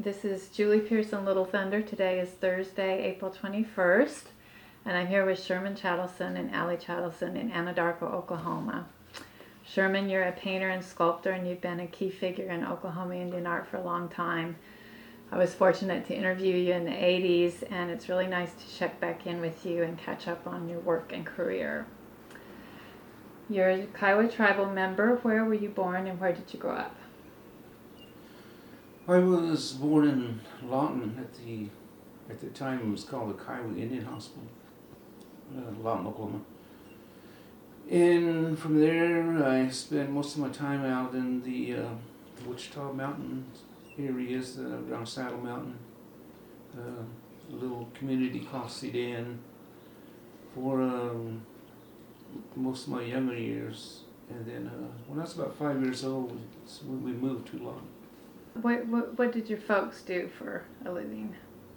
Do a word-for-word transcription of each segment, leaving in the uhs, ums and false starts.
This is Julie Pearson Little Thunder. Today is Thursday, April twenty-first, and I'm here with Sherman Chattelson and Allie Chattelson in Anadarko, Oklahoma. Sherman, you're a painter and sculptor, and you've been a key figure in Oklahoma Indian art for a long time. I was fortunate to interview you in the eighties, and it's really nice to check back in with you and catch up on your work and career. You're a Kiowa tribal member. Where were you born and where did you grow up? I was born in Lawton at the at the time it was called the Kiowa Indian Hospital, uh, Lawton, Oklahoma. And from there, I spent most of my time out in the uh, Wichita Mountains areas, uh, around Saddle Mountain, uh, a little community called Sedan, for um, most of my younger years. And then uh, when I was about five years old, we moved to Lawton. What, what what did your folks do for a living?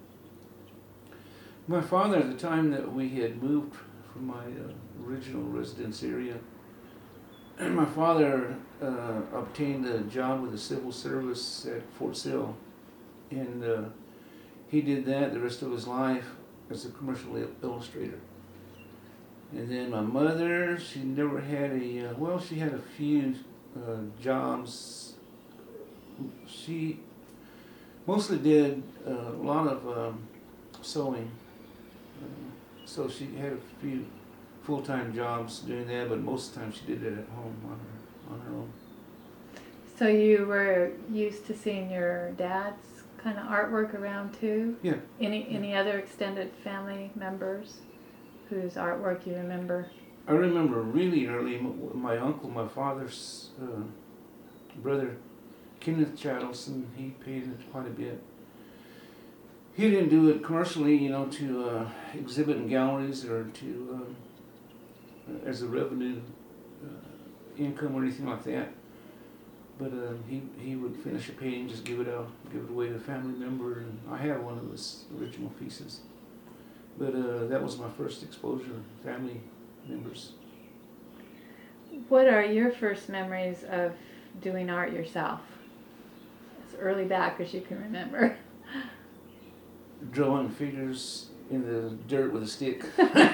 My father, at the time that we had moved from my uh, original residence area, my father uh, obtained a job with the civil service at Fort Sill, and uh, he did that the rest of his life as a commercial illustrator. And then my mother, she never had a, uh, well, she had a few uh, jobs. She mostly did uh, a lot of um, sewing, uh, so she had a few full-time jobs doing that, but most of the time she did it at home on her, on her own. So you were used to seeing your dad's kind of artwork around too? Yeah. Any any other extended family members whose artwork you remember? I remember really early, my uncle, my father's uh, brother, Kenneth Chattelson, he painted quite a bit. He didn't do it commercially, you know, to uh, exhibit in galleries or to um, as a revenue uh, income or anything like that. But uh, he he would finish a painting, just give it out, give it away to a family member, and I have one of his original pieces. But uh, that was my first exposure, family members. What are your first memories of doing art yourself? As early back as you can remember. Drawing figures in the dirt with a stick.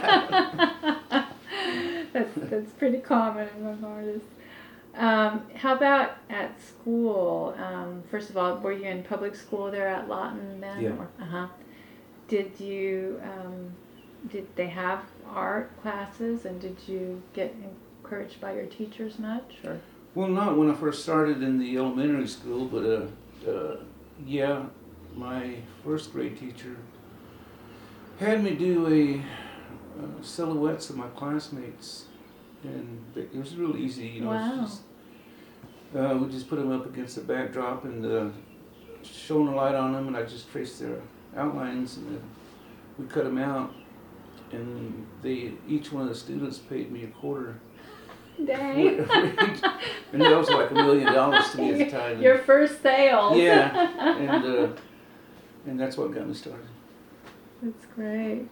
that's that's pretty common among artists. Um, how about at school? Um, first of all, were you in public school there at Lawton then? Yeah. Uh huh. Did you um, did they have art classes, and did you get encouraged by your teachers much, or? Well, not when I first started in the elementary school, but uh, uh, yeah, my first grade teacher had me do a uh, silhouettes of my classmates, and it was real easy, you know. Wow. Just, uh, we just put them up against the backdrop and uh, shone a light on them, and I just traced their outlines, and then we cut them out, and they each one of the students paid me a quarter. Dang. And that was like a million dollars to me at the time. Your first sale. Yeah, and uh, and that's what got me started. That's great.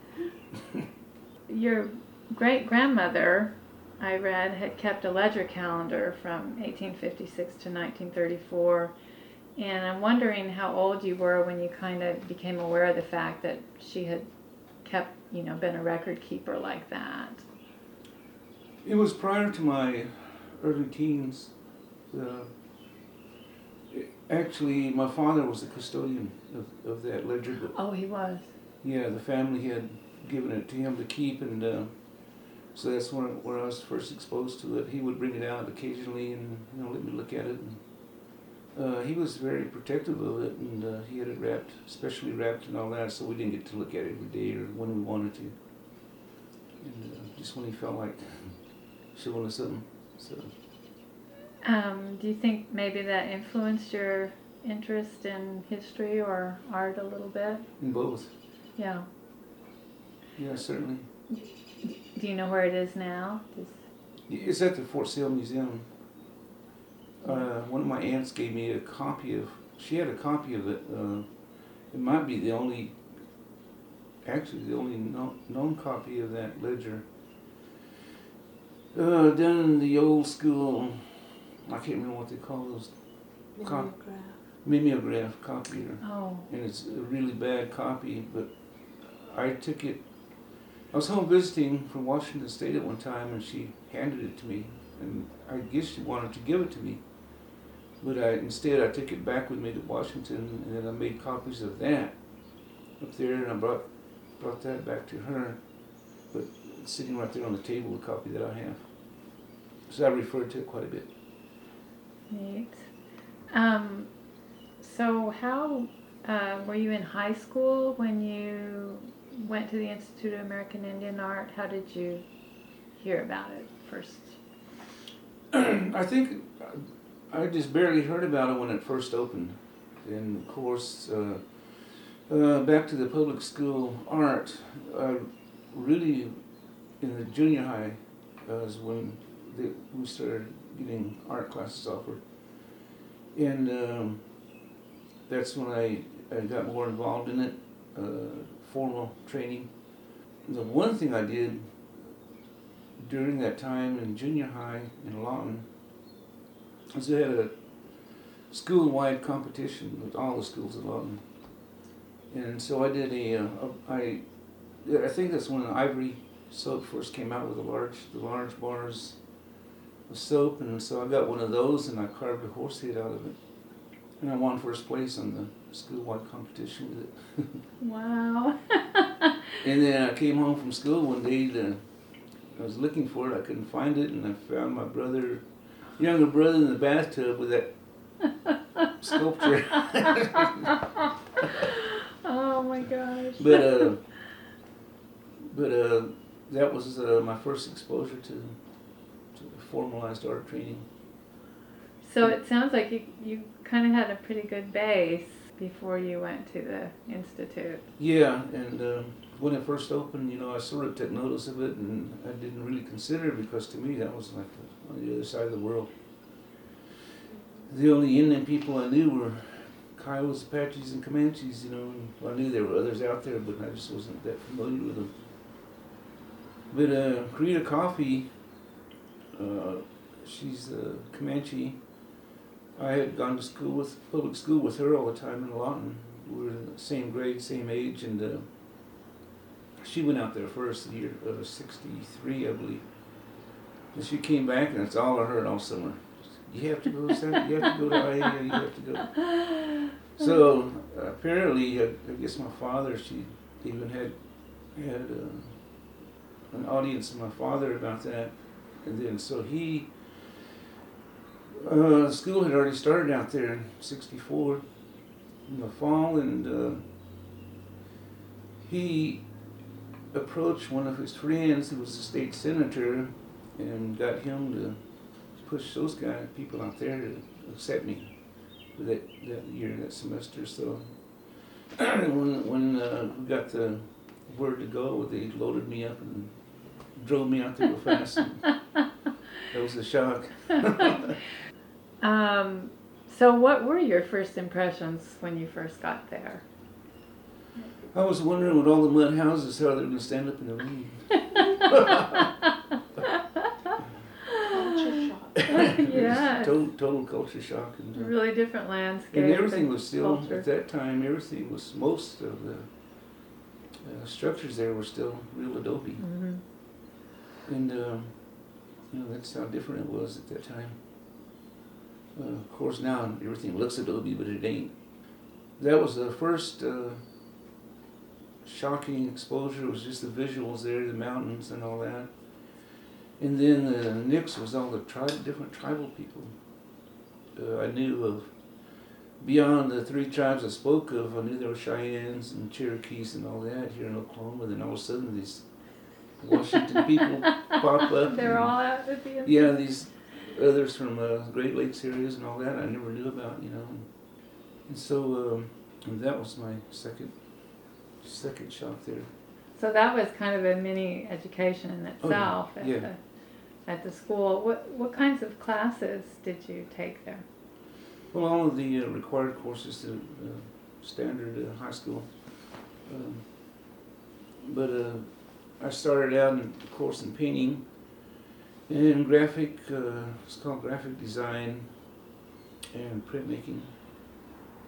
Your great grandmother, I read, had kept a ledger calendar from eighteen fifty-six to nineteen thirty-four, and I'm wondering how old you were when you kind of became aware of the fact that she had kept, you know, been a record keeper like that. It was prior to my early teens. Uh, it, actually, my father was the custodian of, of that ledger book. Oh, he was. Yeah, the family had given it to him to keep, and uh, so that's where, where I was first exposed to it. He would bring it out occasionally and, you know, let me look at it. And, uh, he was very protective of it, and uh, he had it wrapped, specially wrapped and all that, so we didn't get to look at it every day or when we wanted to. And uh, just when he felt like showing us something. So. Um, do you think maybe that influenced your interest in history or art a little bit? In both. Yeah. Yeah, certainly. Do you know where it is now? Does... It's at the Fort Sill Museum. Uh, one of my aunts gave me a copy of, she had a copy of it. Uh, it might be the only, actually the only known, known copy of that ledger. Uh, done in the old school, I can't remember what they call those. Mimeograph. mimeograph copier, Oh, and it's a really bad copy. But I took it. I was home visiting from Washington State at one time, and she handed it to me, and I guess she wanted to give it to me. But I instead I took it back with me to Washington, and then I made copies of that up there, and I brought brought that back to her. But it's sitting right there on the table, the copy that I have. So I referred to it quite a bit. neat. Um, so how, uh, were you in high school when you went to the Institute of American Indian Art? How did you hear about it first? I think I just barely heard about it when it first opened. And of course, uh, uh, back to the public school art, uh, really in the junior high uh, is when the, we started getting art classes offered. And um, that's when I, I got more involved in it, uh, formal training. The one thing I did during that time in junior high in Lawton is they had a school-wide competition with all the schools in Lawton. And so I did a, uh, a I, I think that's when Ivory soap first came out with the large, the large bars of soap, and so I got one of those and I carved a horse head out of it. And I won first place on the school-wide competition with it. Wow. And then I came home from school one day to, I was looking for it, I couldn't find it, and I found my brother, younger brother in the bathtub with that sculpture. Oh my gosh. But uh, but uh, that was uh, my first exposure to, to formalized art training. So it sounds like you, you kind of had a pretty good base before you went to the Institute. Yeah, and uh, when it first opened, you know, I sort of took notice of it, and I didn't really consider it because to me that was like the, on the other side of the world. The only Indian people I knew were Kiowas, Apaches, and Comanches, you know, and I knew there were others out there, but I just wasn't that familiar with them. But uh, Karita Coffee, uh, she's a Comanche. I had gone to school with, public school with her all the time in Lawton. We were in the same grade, same age, and uh, she went out there first, the year uh, sixty-three, I believe. And she came back, and it's all I heard all summer. You have to go to San, you have to go to I A, you have to go. So uh, apparently, uh, I guess my father, she even had had uh, an audience with my father about that, and then so he, uh, school had already started out there in sixty-four in the fall, and uh, he approached one of his friends who was a state senator and got him to push those guy people out there to accept me for that, that year, that semester. So when when uh, we got the word to go, they loaded me up and drove me out there real fast. And that was a shock. Um, so what were your first impressions when you first got there? I was wondering with all the mud houses how they were going to stand up in the rain. Culture shock. Yes. Total, total culture shock. And, uh, Really different landscape. and everything was still, culture. at that time, everything was, most of the uh, structures there were still real adobe. Mm-hmm. And, um, you know, that's how different it was at that time. Uh, of course, now everything looks adobe, but it ain't. That was the first uh, shocking exposure, was just the visuals there, the mountains and all that. And then the Nix was all the tri- different tribal people. Uh, I knew of, beyond the three tribes I spoke of, I knew there were Cheyennes and Cherokees and all that here in Oklahoma. Then all of a sudden these Washington people pop up. They're and, all out at the end. yeah, these others from uh, Great Lakes areas and all that I never knew about, you know. And so um, and that was my second second shock there. So that was kind of a mini education in Oh, yeah. itself at Yeah. the at the school. What what kinds of classes did you take there? Well, all of the uh, required courses, the uh, standard uh, high school. Um, but uh, I started out in a course in painting and graphic, uh, it's called graphic design and printmaking.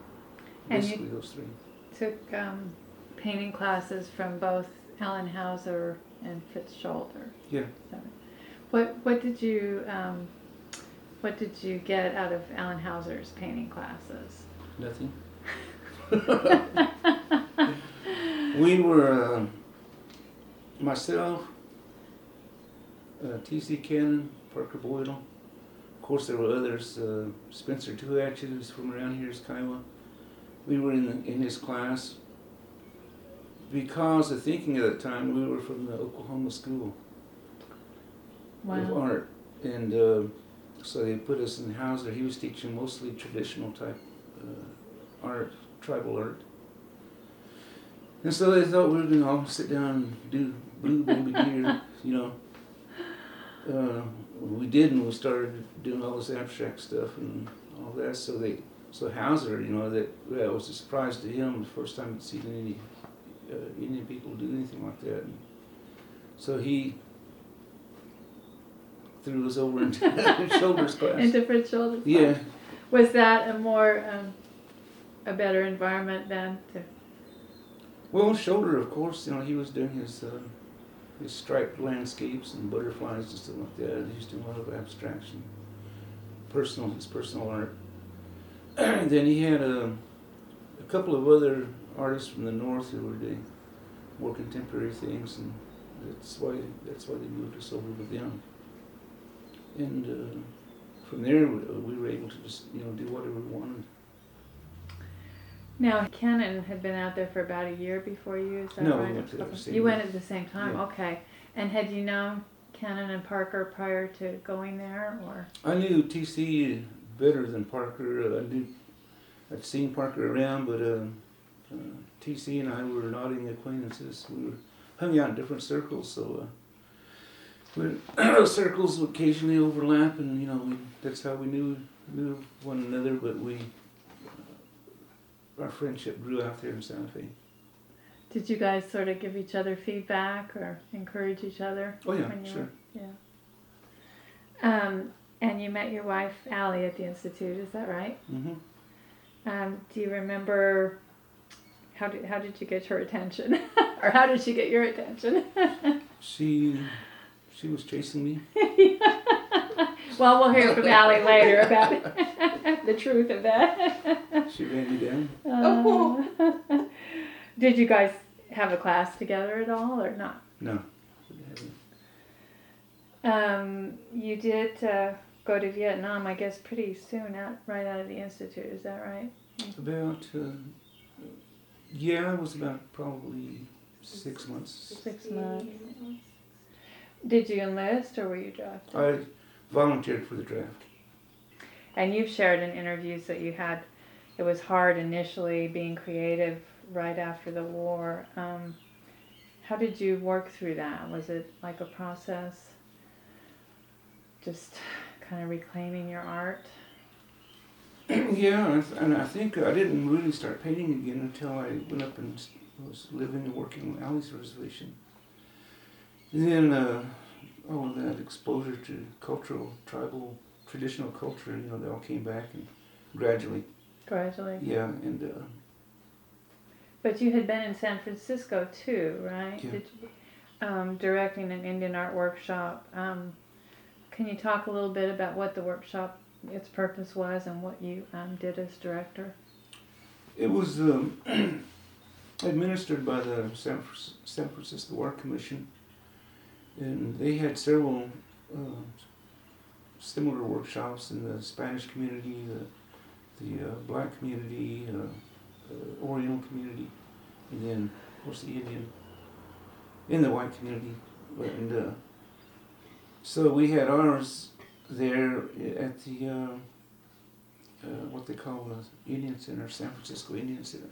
And basically you those three. took um, painting classes from both Alan Hauser and Fitz Scholder. Yeah. What what did you um, what did you get out of Alan Hauser's painting classes? Nothing. We were, uh, myself, uh, T C Cannon, Parker Boyle. Of course, there were others. Uh, Spencer Tuach, who's from around here, is Kiowa. We were in the, in his class because the thinking at the time, we were from the Oklahoma School of Wow. Art, and uh, so they put us in Hauser. He was teaching mostly traditional type uh, art, tribal art. And so they thought we were going to all sit down and do Blue Baby Deer, you know. Uh, we did, and we started doing all this abstract stuff and all that. So they, so Hauser, you know, that, that was a surprise to him. The first time he'd seen any uh, Indian people do anything like that. And so he threw us over into Shoulders class. Into Fitz Scholder's Yeah. class. Was that a more um, a better environment then? To... Well, Shoulder, of course, you know, he was doing his uh, his striped landscapes and butterflies and stuff like that. He was doing a lot of abstraction, personal, his personal art. And then he had a, a couple of other artists from the north who were doing more contemporary things, and that's why that's why they moved us over with them. And uh, from there, we, we were able to just, you know, do whatever we wanted. Now, Cannon had been out there for about a year before you, is that No, we right? went to the same You went year. at the same time, Yeah. okay. And had you known Cannon and Parker prior to going there, or? I knew T C better than Parker. Uh, I knew I'd seen Parker around, but uh, uh, T C and I were nodding acquaintances. We were hung out in different circles, so uh, we, circles would occasionally overlap, and you know we, that's how we knew knew one another. But we uh, our friendship grew out there in Santa Fe. Did you guys sort of give each other feedback or encourage each other? Oh yeah, when you sure. were- yeah. Um, and you met your wife, Allie, at the Institute, is that right? Mm-hmm. Um, do you remember, how did, how did you get her attention? Or how did she get your attention? She she was chasing me. Well, we'll hear from Allie later about the truth of that. She ran me down. Uh, did you guys have a class together at all, or not? No. Um, you did uh, go to Vietnam, I guess, pretty soon out, right out of the Institute. Is that right? About, uh, yeah, it was about probably six months. Six months. Did you enlist, or were you drafted? I volunteered for the draft. And you've shared in interviews that you had, it was hard initially being creative right after the war. Um, how did you work through that? Was it like a process, just kind of reclaiming your art? Yeah, I th- and I think I didn't really start painting again until I went up and s- was living and working on Allie's reservation. And then uh, all of that exposure to cultural, tribal, traditional culture, you know, they all came back and gradually. Gradually. Yeah, and uh, But you had been in San Francisco too, right? Yeah. Did you, um, directing an Indian art workshop. Um, can you talk a little bit about what the workshop, its purpose was, and what you um, did as director? it was um, administered by the San, Fr- San Francisco Art Commission, and they had several uh, similar workshops in the Spanish community, the, the uh, black community, uh, uh, Oriental community, and then of course the Indian, in the white community. And uh, so we had ours there at the uh, uh, what they call the Indian Center, San Francisco Indian Center.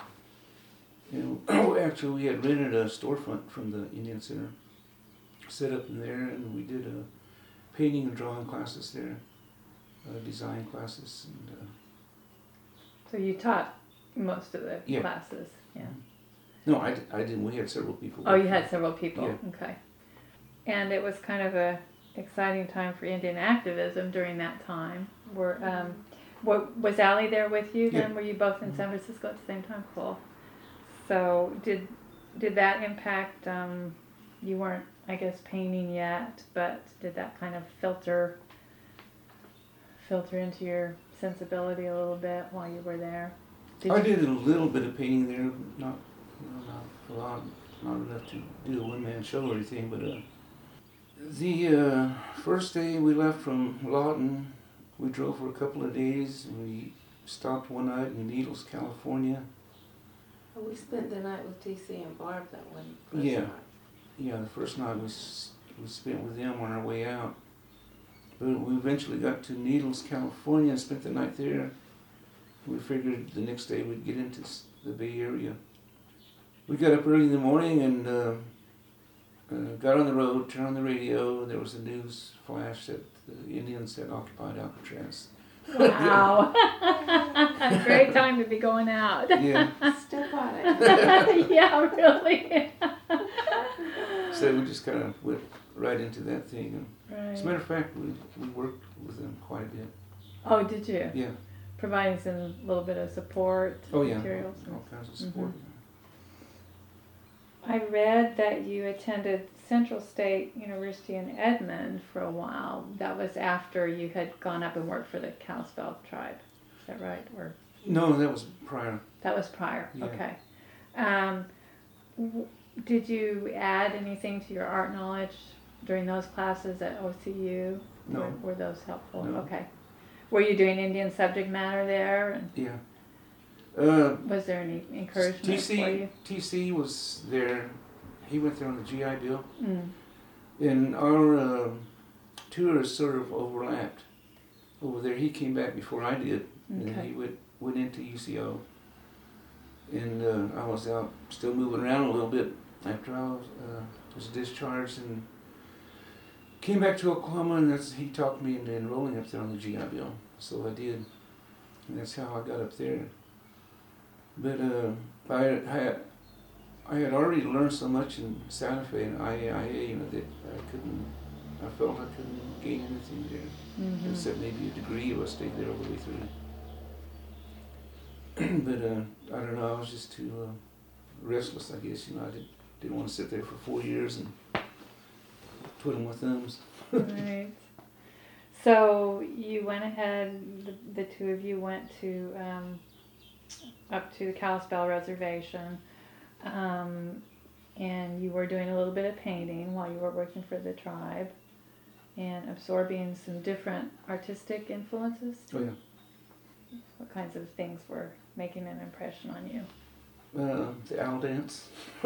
And actually, we had rented a storefront from the Indian Center, set up in there, and we did uh, painting and drawing classes there, uh, design classes, and uh, So you taught most of the Yeah. classes, yeah. no, I, di- I didn't. We had several people. Oh, you had several people, Yeah. okay. And it was kind of a exciting time for Indian activism during that time. Were um, Wa- Was Allie there with you then? Yeah. Were you both in San Francisco at the same time? Cool. So did did that impact? Um, you weren't, I guess, painting yet, but did that kind of filter filter into your sensibility a little bit while you were there? Did I you- did a little bit of painting there, not, you know, not a lot, not enough to do a one-man show or anything, but uh, the uh, first day we left from Lawton, we drove for a couple of days, and we stopped one night in Needles, California. Well, we spent the night with T C and Barb that one. first Yeah. night. Yeah, the first night we, s- we spent with them on our way out. But we eventually got to Needles, California, and spent the night there. We figured the next day we'd get into s- the Bay Area. We got up early in the morning and uh, uh, got on the road, turned on the radio. There was a news flash that the Indians had occupied Alcatraz. Wow. Great time to be going out. Yeah, Step on it. Yeah, really. so we just kind of went right into that thing. And as a Right. matter of fact, we, we worked with them quite a bit. Oh, did you? Yeah, Providing some little bit of support oh yeah, materials. all kinds of support. I read that you attended Central State University in Edmond for a while. That was after you had gone up and worked for the Kalispel tribe. Is that right? Or No, that was prior. that was prior. Yeah. Okay. Um, w- did you add anything to your art knowledge during those classes at O C U? No. Were, were those helpful? No. Okay. Were you doing Indian subject matter there? And Yeah. Uh, was there any encouragement T for C you? T C was there. He went there on the G I Bill, Mm. and our uh, tours sort of overlapped. Over there, he came back before I did, and Okay. he went went into U C O. And uh, I was out, still moving around a little bit after I was, uh, was discharged, and came back to Oklahoma, and that's, he talked me into enrolling up there on the G I Bill. So I did, and that's how I got up there. But uh, I, I, had, I had already learned so much in Santa Fe and I A I A, you know, that I couldn't, I felt I couldn't gain anything there, Mhm. except maybe a degree if I stayed there all the way through. But uh, I don't know, I was just too uh, restless, I guess, you know, I did, didn't want to sit there for four years and twiddle my thumbs. Right. So you went ahead, the, the two of you went to, um, up to the Kalispel Reservation, um, and you were doing a little bit of painting while you were working for the tribe, and absorbing some different artistic influences. Oh yeah. What kinds of things were making an impression on you? Uh, the owl dance,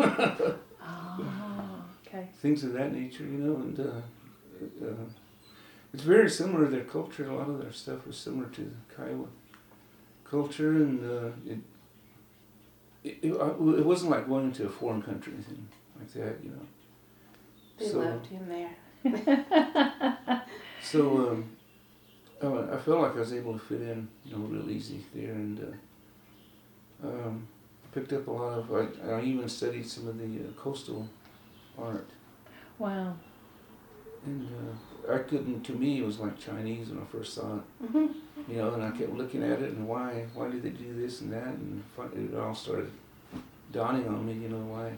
Oh, okay. things of that nature, you know, and uh, uh, it's very similar to their culture. A lot of their stuff was similar to the Kiowa culture, and uh, it, it, it, uh, it wasn't like going into a foreign country or anything like that, you know. They So- loved him there. So um, uh, I felt like I was able to fit in, you know, real easy there, and uh, um, picked up a lot of. I, I even studied some of the uh, coastal art, Wow. and uh, I couldn't. To me, it was like Chinese when I first saw it, Mhm. you know. And I kept looking at it, and why, why did they do this and that, and finally it all started dawning on me, you know, why.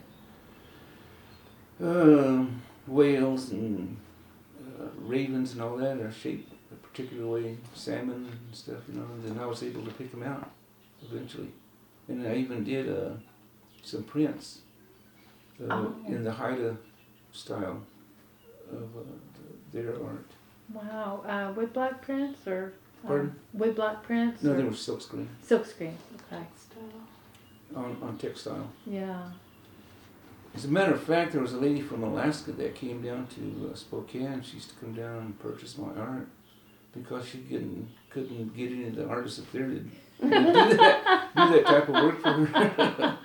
Um, whales and uh, ravens and all that are shaped a particular way, salmon and stuff, you know, and then I was able to pick them out eventually. And I even did uh, some prints uh, Oh. in the Haida style of uh, their art. Wow. Uh, woodblock prints or? um, Pardon? Woodblock prints? No, or they were silkscreen silkscreen. Okay. Style. on, on textile. Yeah. As a matter of fact, there was a lady from Alaska that came down to uh, Spokane. She used to come down and purchase my art because she couldn't, couldn't get any of the artists up there to do that, do that type of work for her.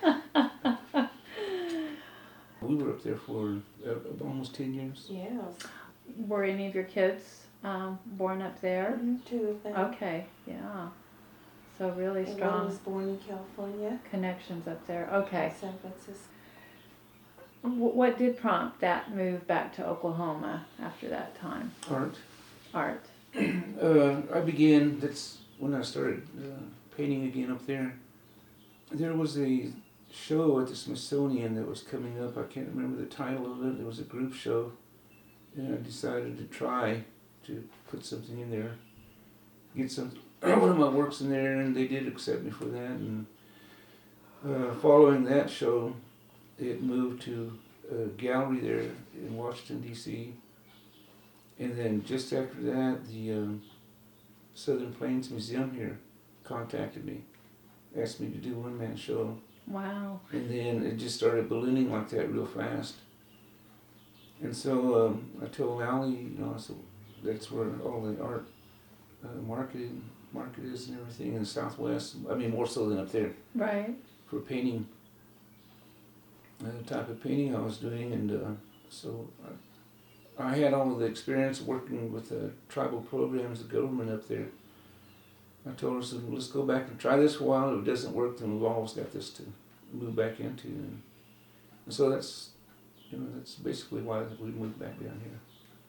We were up there for uh, almost ten years. Yes. Were any of your kids um, born up there? Mhm, Two of them. Okay. Yeah. So really And one strong was born in California. connections up there. Okay. San Francisco. W- what did prompt that move back to Oklahoma after that time? Art. Art. Uh, I began. That's when I started uh, painting again up there, there was a show at the Smithsonian that was coming up. I can't remember the title of it. It was a group show, and I decided to try to put something in there, get some one of my works in there, and they did accept me for that. And uh, following that show, it moved to a gallery there in Washington, D C And then just after that, the um, Southern Plains Museum here contacted me, asked me to do a one-man show. Wow. And then it just started ballooning like that real fast. And so um, I told Allie, you know, so that's where all the art uh, marketing market is and everything in the Southwest. I mean, more so than up there Right. for painting, uh, the type of painting I was doing. And uh, so I, I had all of the experience working with the tribal programs, the government up there. I told her, so let's go back and try this for a while. If it doesn't work, then we've always got this to move back into. And, and so that's, you know, that's basically why we moved back down here.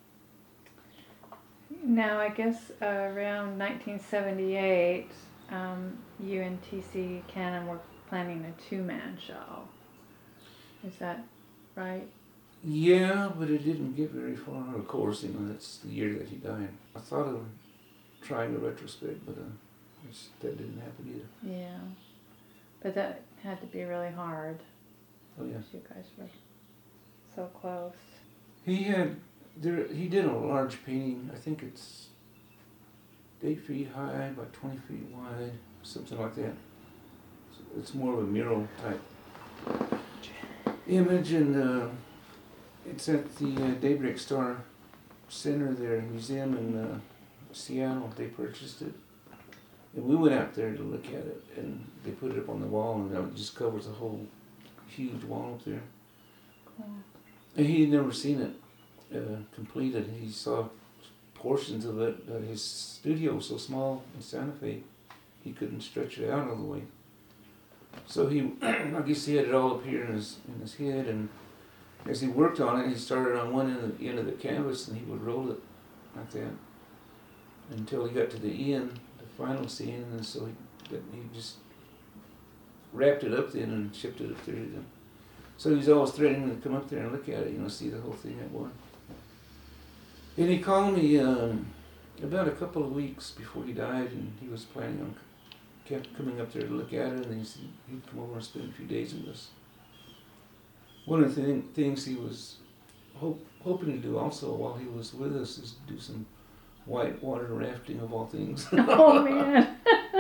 Now, I guess uh, around nineteen seventy-eight, um, you and T C Cannon were planning a two-man show. Is that right? Yeah, but it didn't get very far. Of course, you know, that's the year that he died. I thought of trying a retrospect, but uh, it's, that didn't happen either. Yeah. But that had to be really hard. Oh yeah. You guys were so close. He had there. He did a large painting. I think it's eight feet high by twenty feet wide, something like that. It's more of a mural type image, and uh, it's at the uh, Daybreak Star Center there, museum in uh, Seattle. They purchased it, and we went out there to look at it, and they put it up on the wall, and it just covers a whole huge wall up there. Cool. And he had never seen it uh, completed. He saw portions of it. Uh, his studio was so small in Santa Fe, he couldn't stretch it out all the way. So he, I guess he had it all up here in his in his head, and as he worked on it, he started on one end of the, end of the canvas, and he would roll it like that until he got to the end, the final scene, and so he, he just wrapped it up then and shipped it up there to them. So he was always threatening to come up there and look at it, you know, see the whole thing at one. And he called me um, about a couple of weeks before he died, and he was planning on kept coming up there to look at it, and he said he'd come over and spend a few days with us. One of the thing, things he was hope, hoping to do also while he was with us is do some white water rafting of all things. Oh man.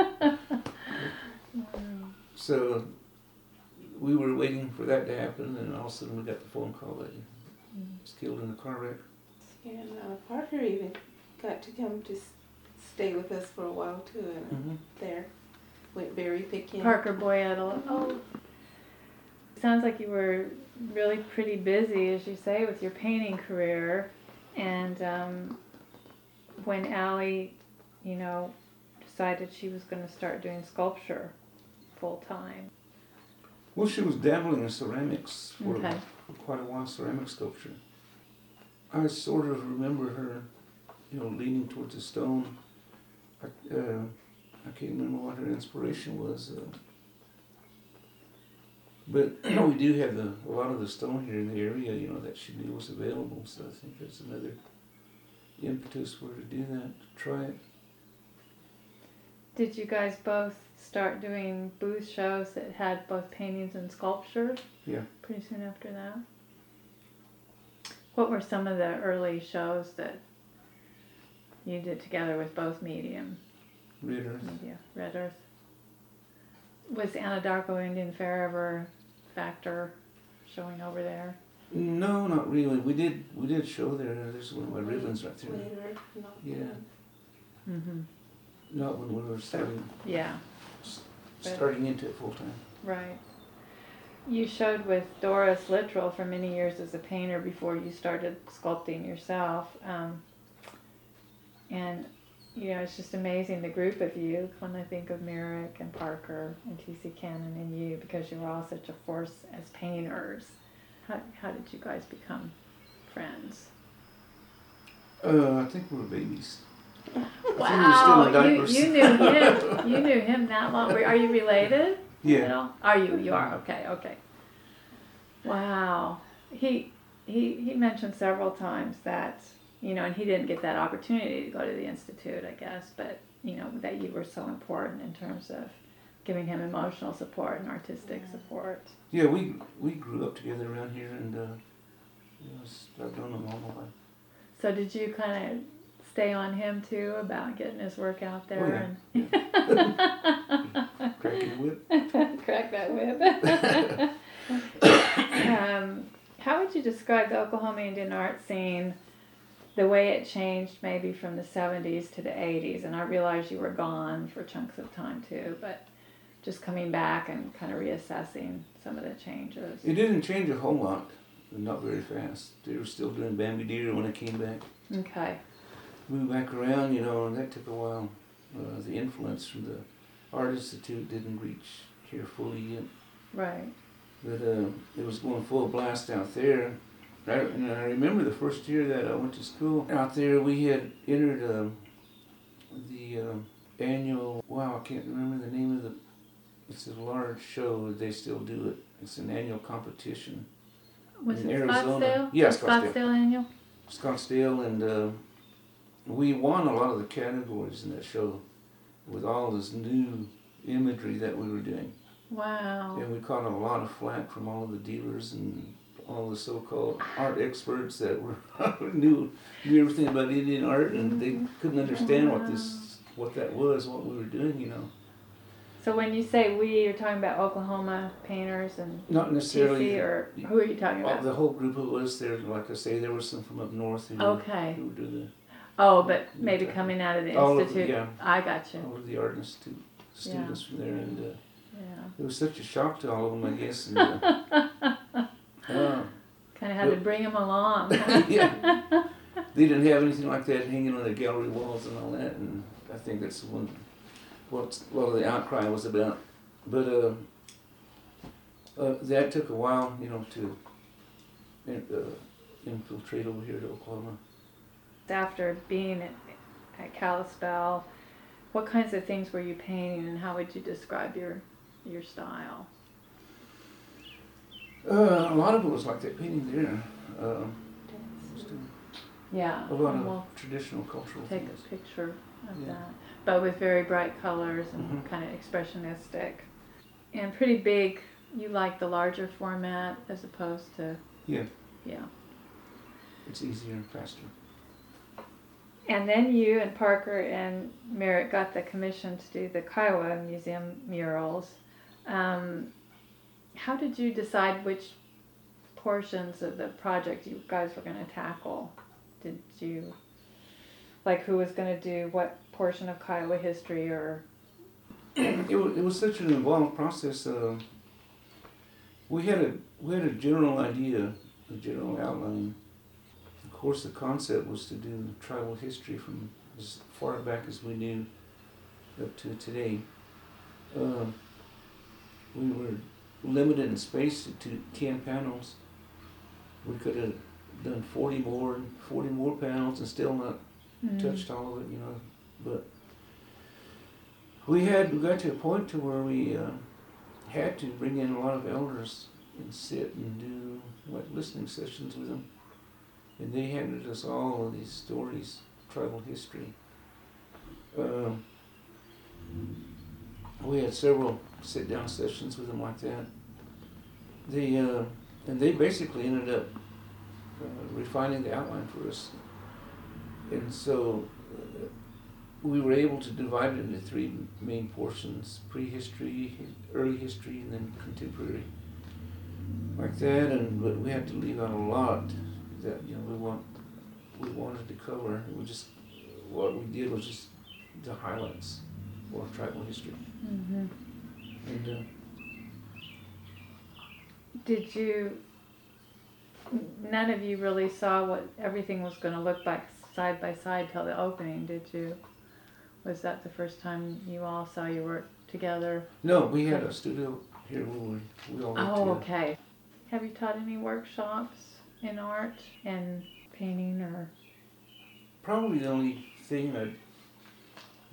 So we were waiting for that to happen, and all of a sudden we got the phone call that he was killed in a car wreck. And uh, Parker even got to come to s- stay with us for a while too, and Mm-hmm. there went berry picking. Parker Boyettle. Oh, sounds like you were really pretty busy, as you say, with your painting career. And um, when Allie, you know, decided she was going to start doing sculpture full time. Well, she was dabbling in ceramics for, Okay. for quite a while, ceramic sculpture. I sort of remember her, you know, leaning towards a stone. I, uh, I can't remember what her inspiration was. Uh, but we do have the, a lot of the stone here in the area, you know, that she knew was available. So I think that's another impetus for her to do that, to try it. Did you guys both start doing booth shows that had both paintings and sculpture? Yeah. Pretty soon after that? What were some of the early shows that you did together with both medium Red Earth. media? Red Earth. Was Anadarko Indian Fair ever a factor showing over there? No, not really. We did we did show there. There's one of my ribbons right there. Later, not Yeah. Mm-hmm. Not when we were starting Yeah, starting into it full time. right. You showed with Doris Littrell for many years as a painter before you started sculpting yourself. Um, and, you know, it's just amazing the group of you when I think of Merrick and Parker and T C Cannon and you, because you were all such a force as painters. How, how did you guys become friends? Uh, I think we were babies. Wow, in you, diapers. you knew him. You knew him that long. Are you related? Yeah. At all? Are you? You are. Okay. Okay. Wow. He he he mentioned several times that, you know, and he didn't get that opportunity to go to the institute, I guess, but you know that you were so important in terms of giving him emotional support and artistic support. Yeah, we we grew up together around here, and uh, you know, s- I've known him all my life. So did you kind of stay on him too about getting his work out there? Oh, yeah. And Cracking the whip. crack that whip. um, how would you describe the Oklahoma Indian art scene, the way it changed maybe from the seventies to the eighties? And I realize you were gone for chunks of time too, but just coming back and kind of reassessing some of the changes. It didn't change a whole lot, but not very fast. They were still doing Bambi Deer when I came back. Okay. Moved back around, you know, and that took a while. Uh, the influence from the Art Institute didn't reach here fully yet. Right. But uh, it was going full blast out there. I, and I remember the first year that I went to school out there, we had entered um, the um annual, wow, I can't remember the name of the, it's a large show, they still do it. It's an annual competition. Was In it Arizona. Scottsdale? Yeah, Was Scottsdale. Scottsdale annual? Scottsdale, and uh, we won a lot of the categories in that show with all this new imagery that we were doing. Wow. And we caught a lot of flack from all of the dealers and all the so-called art experts that were knew knew everything about Indian art, and they couldn't understand what this what that was, what we were doing, you know. So when you say we, you're talking about Oklahoma painters and Not T necessarily. C, or who are you talking all, about? the whole group of us there. Like I say, there were some from up north who, Okay. who were doing Oh, but maybe coming out of the All of- institute. yeah. I got the you. all of the art institute students from there, and uh, Yeah. it was such a shock to all of them, I guess. And, uh, uh, Kind of had to bring them along. Huh? yeah, they didn't have anything like that hanging on their gallery walls and all that, and I think that's one what a lot of the outcry was about. But uh, uh, that took a while, you know, to uh, infiltrate over here to Oklahoma. After being at, at Kalispell, what kinds of things were you painting, and how would you describe your your style? Uh, a lot of it was like that painting there. Um, just a, Yeah. a lot and of we'll traditional cultural take things. a picture of Yeah. that, but with very bright colors and Mhm. kind of expressionistic, and pretty big. You like the larger format as opposed to Yeah, yeah. it's easier and faster. And then you and Parker and Merritt got the commission to do the Kiowa Museum murals. Um, how did you decide which portions of the project you guys were going to tackle? Did you, like, who was going to do what portion of Kiowa history, or? it was, it was such an involved process. Uh, we had a we had a general idea, a general outline. Of course, the concept was to do tribal history from as far back as we knew up to today. Uh, we were limited in space to ten panels. We could have done forty more, forty more panels, and still not Mm. touched all of it, you know. But we had we got to a point to where we uh, had to bring in a lot of elders and sit and do like listening sessions with them, and they handed us all of these stories, tribal history. Um, we had several sit down sessions with them like that. They uh, and they basically ended up uh, refining the outline for us, and so. Uh, we were able to divide it into three main portions: prehistory, early history, and then contemporary, like that. And but we had to leave out a lot that you know we want we wanted to cover. We just what we did was just the highlights for tribal history. Mm-hmm. And uh, Did you? None of you really saw what everything was going to look like side by side till the opening, did you? Was that the first time you all saw your work together? no, we had a studio here where we we all worked Oh, together. okay. Have you taught any workshops in art and painting, or? Probably the only thing I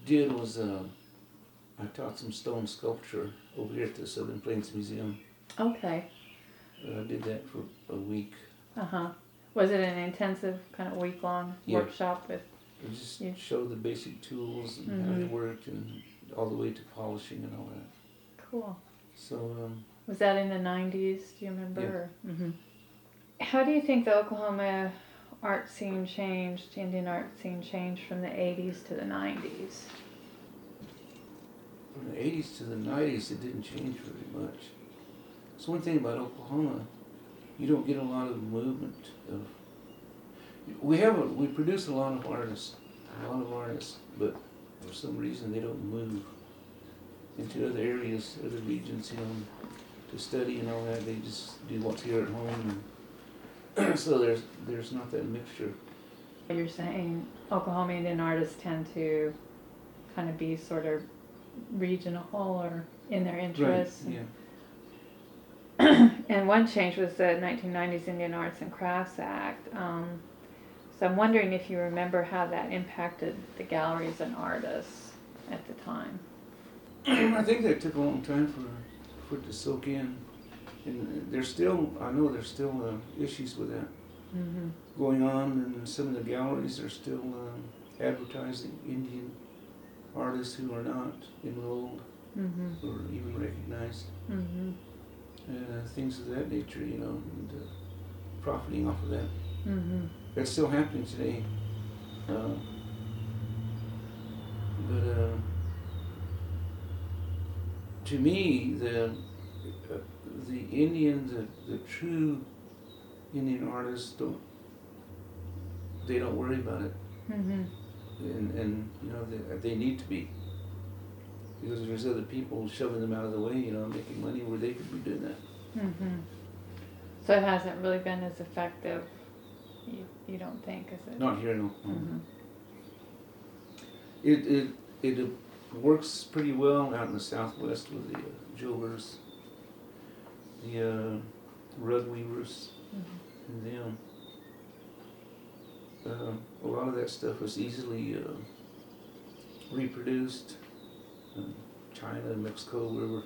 did was uh, I taught some stone sculpture over here at the Southern Plains Museum. Okay. Uh, I did that for a week. Uh huh. Was it an intensive kind of week long Yeah. workshop with? I just Yeah. showed the basic tools and how they worked, and all the way to polishing and all that. Cool. So um, Was that in the nineties? Do you remember? Yeah. Or? Mm-hmm. How do you think the Oklahoma art scene changed, Indian art scene changed from the eighties to the nineties? from the eighties to the nineties, it didn't change very much. So one thing about Oklahoma, you don't get a lot of movement of. We have a, we produce a lot of artists, a lot of artists, but for some reason they don't move into other areas, other regions, you know, to study and all that. They just do what's here at home, and so there's there's not that mixture. You're saying Oklahoma Indian artists tend to kind of be sort of regional or in their interests. Right. Yeah. And one change was the nineteen nineties Indian Arts and Crafts Act. Um, so I'm wondering if you remember how that impacted the galleries and artists at the time. I think that took a long time for for it to soak in, and there's still I know there's still uh, issues with that Mm-hmm. going on, and some of the galleries are still um, advertising Indian artists who are not enrolled Mm-hmm. or even recognized, Mm-hmm. uh, things of that nature, you know, and uh, profiting off of that. Mm-hmm. That's still happening today. Uh, but uh, to me, the uh, the Indian, the, the true Indian artists don't they don't worry about it, Mm-hmm. and and you know they, they need to be, because there's other people shoving them out of the way, you know, making money where they could be doing that. Mm-hmm. So it hasn't really been as effective, you, you don't think, is it? Not here, no. Mm-hmm. It it it uh, works pretty well out in the Southwest with the uh, jewelers, the uh, rug weavers, Mm-hmm. and them. Uh, a lot of that stuff was easily uh, reproduced in China, Mexico, wherever.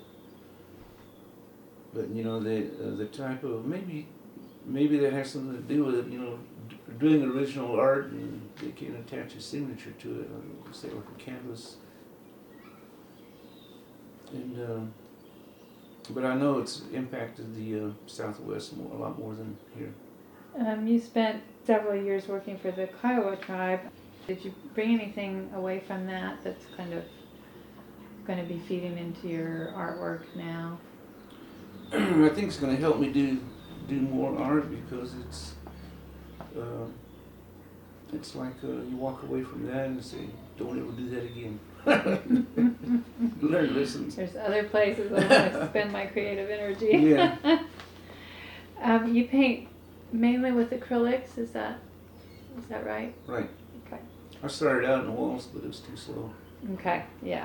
But you know, the uh, the type of maybe maybe that has something to do with it. You know, d- doing original art, and they can attach a signature to it, on, say like a canvas. And um, but I know it's impacted the uh, Southwest more, a lot more than here. Um, you spent several years working for the Kiowa tribe. Did you bring anything away from that that's kind of going to be feeding into your artwork now? I think it's going to help me do do more art, because it's uh, it's like uh, you walk away from that and say, don't ever do that again. Learn lessons. There's other places I want to spend my creative energy. Yeah. um, you paint mainly with acrylics, is that is that right? Right. Okay. I started out in the walls, but it was too slow. Okay, yeah.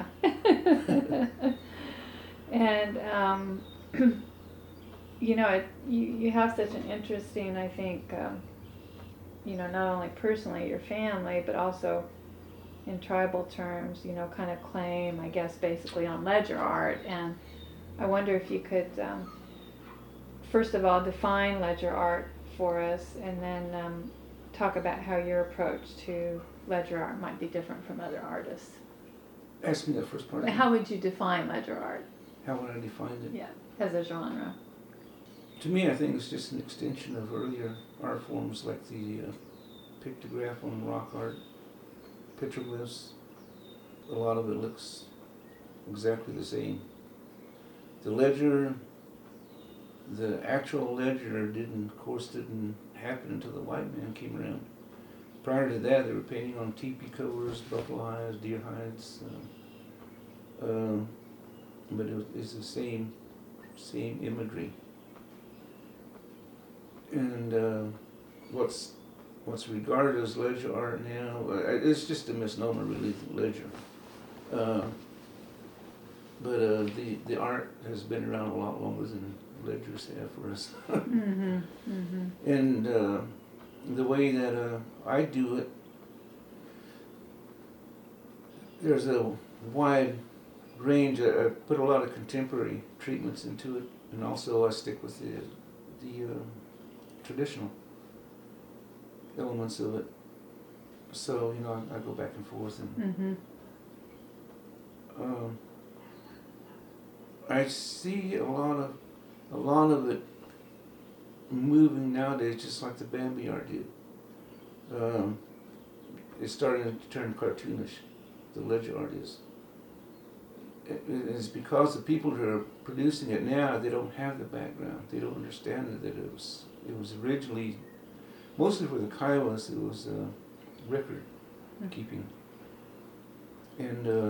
And um, you know, it, you you have such an interesting, I think, um, you know, not only personally your family, but also in tribal terms, you know, kind of claim, I guess, basically on ledger art. And I wonder if you could, um, first of all, define ledger art for us, and then um, talk about how your approach to ledger art might be different from other artists. Ask me that first part. How would you define ledger art? How would I define it? Yeah, as a genre. To me, I think it's just an extension of earlier art forms like the uh, pictograph on rock art, petroglyphs. A lot of it looks exactly the same. The ledger, the actual ledger didn't, of course, didn't happen until the white man came around. Prior to that, they were painting on teepee covers, buffalo hides, deer hides. Uh, uh, but it was, it's the same, same imagery. And uh, what's what's regarded as ledger art now, uh, it's just a misnomer, really, ledger. Uh, but uh, the the art has been around a lot longer than ledgers have for us. Mm-hmm. Mm-hmm. And uh, the way that uh, I do it there's a wide range. I, I put a lot of contemporary treatments into it, and also I stick with the the uh, traditional elements of it. So you know, I, I go back and forth, and Mm-hmm. um, I see a lot of a lot of it moving nowadays, just like the Bambi art did. Um, it's starting to turn cartoonish. The ledger art is. It, it's because the people who are producing it now, they don't have the background. They don't understand that it was it was originally, mostly for the Kiowas, it was uh, record keeping. And uh,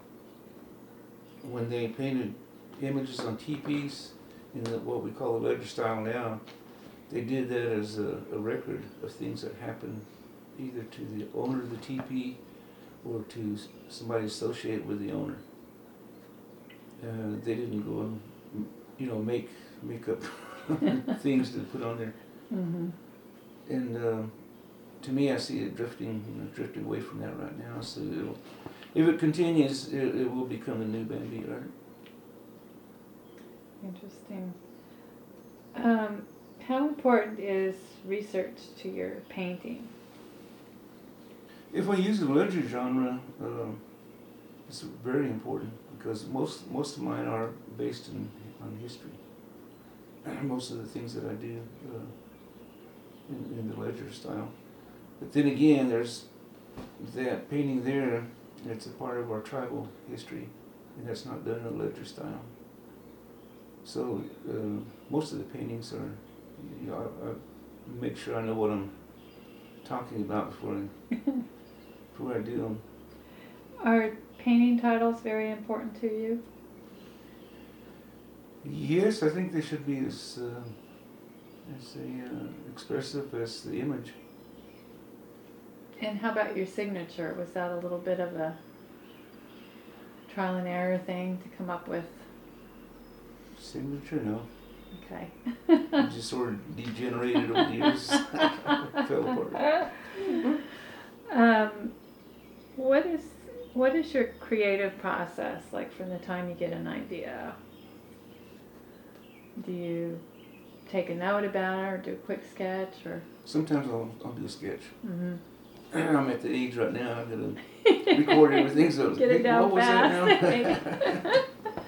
when they painted images on teepees in the, what we call the ledger style now, they did that as a, a record of things that happened either to the owner of the teepee or to s- somebody associated with the owner. Uh, they didn't go and, m- you know, make make up things to put on there. Mm-hmm. And uh, to me, I see it drifting, you know, drifting away from that right now. So it'll, if it continues, it, it will become the new Bambi art. Interesting. Um, how important is research to your painting? If I use the ledger genre, uh, it's very important because most most of mine are based in, on history. Most of the things that I do uh, in, in the ledger style. But then again, there's that painting there. It's a part of our tribal history, and that's not done in a ledger style. So uh, most of the paintings are, you know, I, I make sure I know what I'm talking about before I before I do them. Are painting titles very important to you? Yes, I think they should be as uh, as a, uh, expressive as the image. And how about your signature? Was that a little bit of a trial and error thing to come up with? Signature, no. Okay. It just sort of degenerated over the years. Fell apart. Um, what is what is your creative process like from the time you get an idea? Do you take a note about it, or do a quick sketch, or? Sometimes I'll I'll do a sketch. Mm-hmm. I'm at the age right now. I gotta record everything. So Get it down what was fast. that now?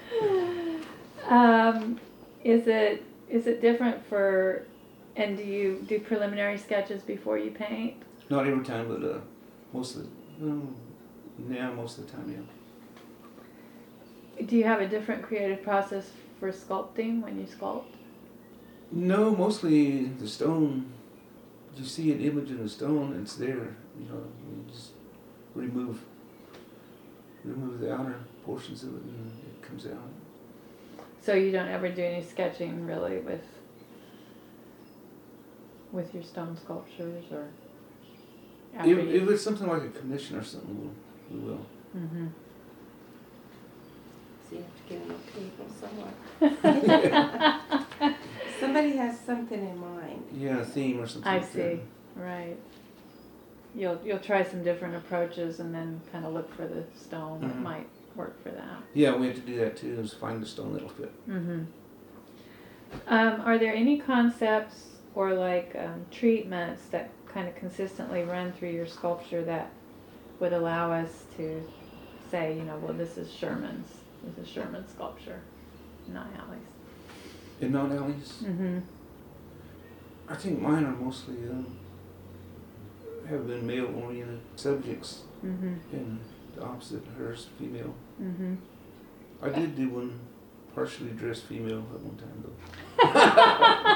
um, is it is it different for? And do you do preliminary sketches before you paint? Not every time, but uh, most of the um, now most of the time, yeah. Do you have a different creative process for sculpting when you sculpt? No, mostly the stone. You see an image in the stone, it's there. You know, you just remove remove the outer portions of it, and it comes out. So you don't ever do any sketching really with with your stone sculptures, or after If, you? if it's something like a commission or something, we'll, we will. Mm-hmm. So you have to get an okay from someone. Somebody has something in mind. Yeah, a theme or something. I like see. that. Right. You'll you'll try some different approaches and then kind of look for the stone that Mhm. might work for that. Yeah, we have to do that too. Is find the stone that'll fit. Mm-hmm. Um, are there any concepts or like um, treatments that kind of consistently run through your sculpture that would allow us to say, you know, well, this is Sherman's, this is Sherman's sculpture, not Allie's? In Mount Alleys, Mm-hmm. I think mine are mostly um, have been male-oriented subjects, Mm-hmm. and the opposite, hers, female. Mm-hmm. I did do one partially dressed female at one time though.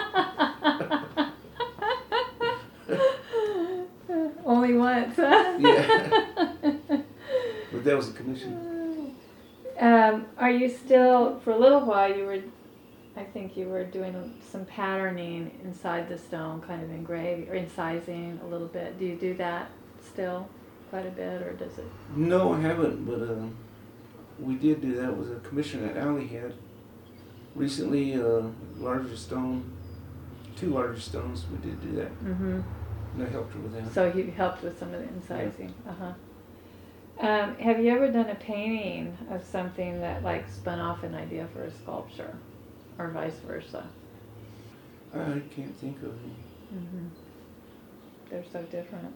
Only once, huh? Yeah, but that was a commission. Um, are you still, for a little while, you were, I think you were doing some patterning inside the stone, kind of engraving, or incising a little bit. Do you do that still quite a bit, or does it? No, I haven't, but uh, we did do that. It was a commission that Allie had recently. Uh, larger stone, two larger stones. We did do that, Mm-hmm. and I helped her with that. So you helped with some of the incising. Uh-huh. Um, have you ever done a painting of something that like spun off an idea for a sculpture, or vice versa? I can't think of any. Mm-hmm. They're so different.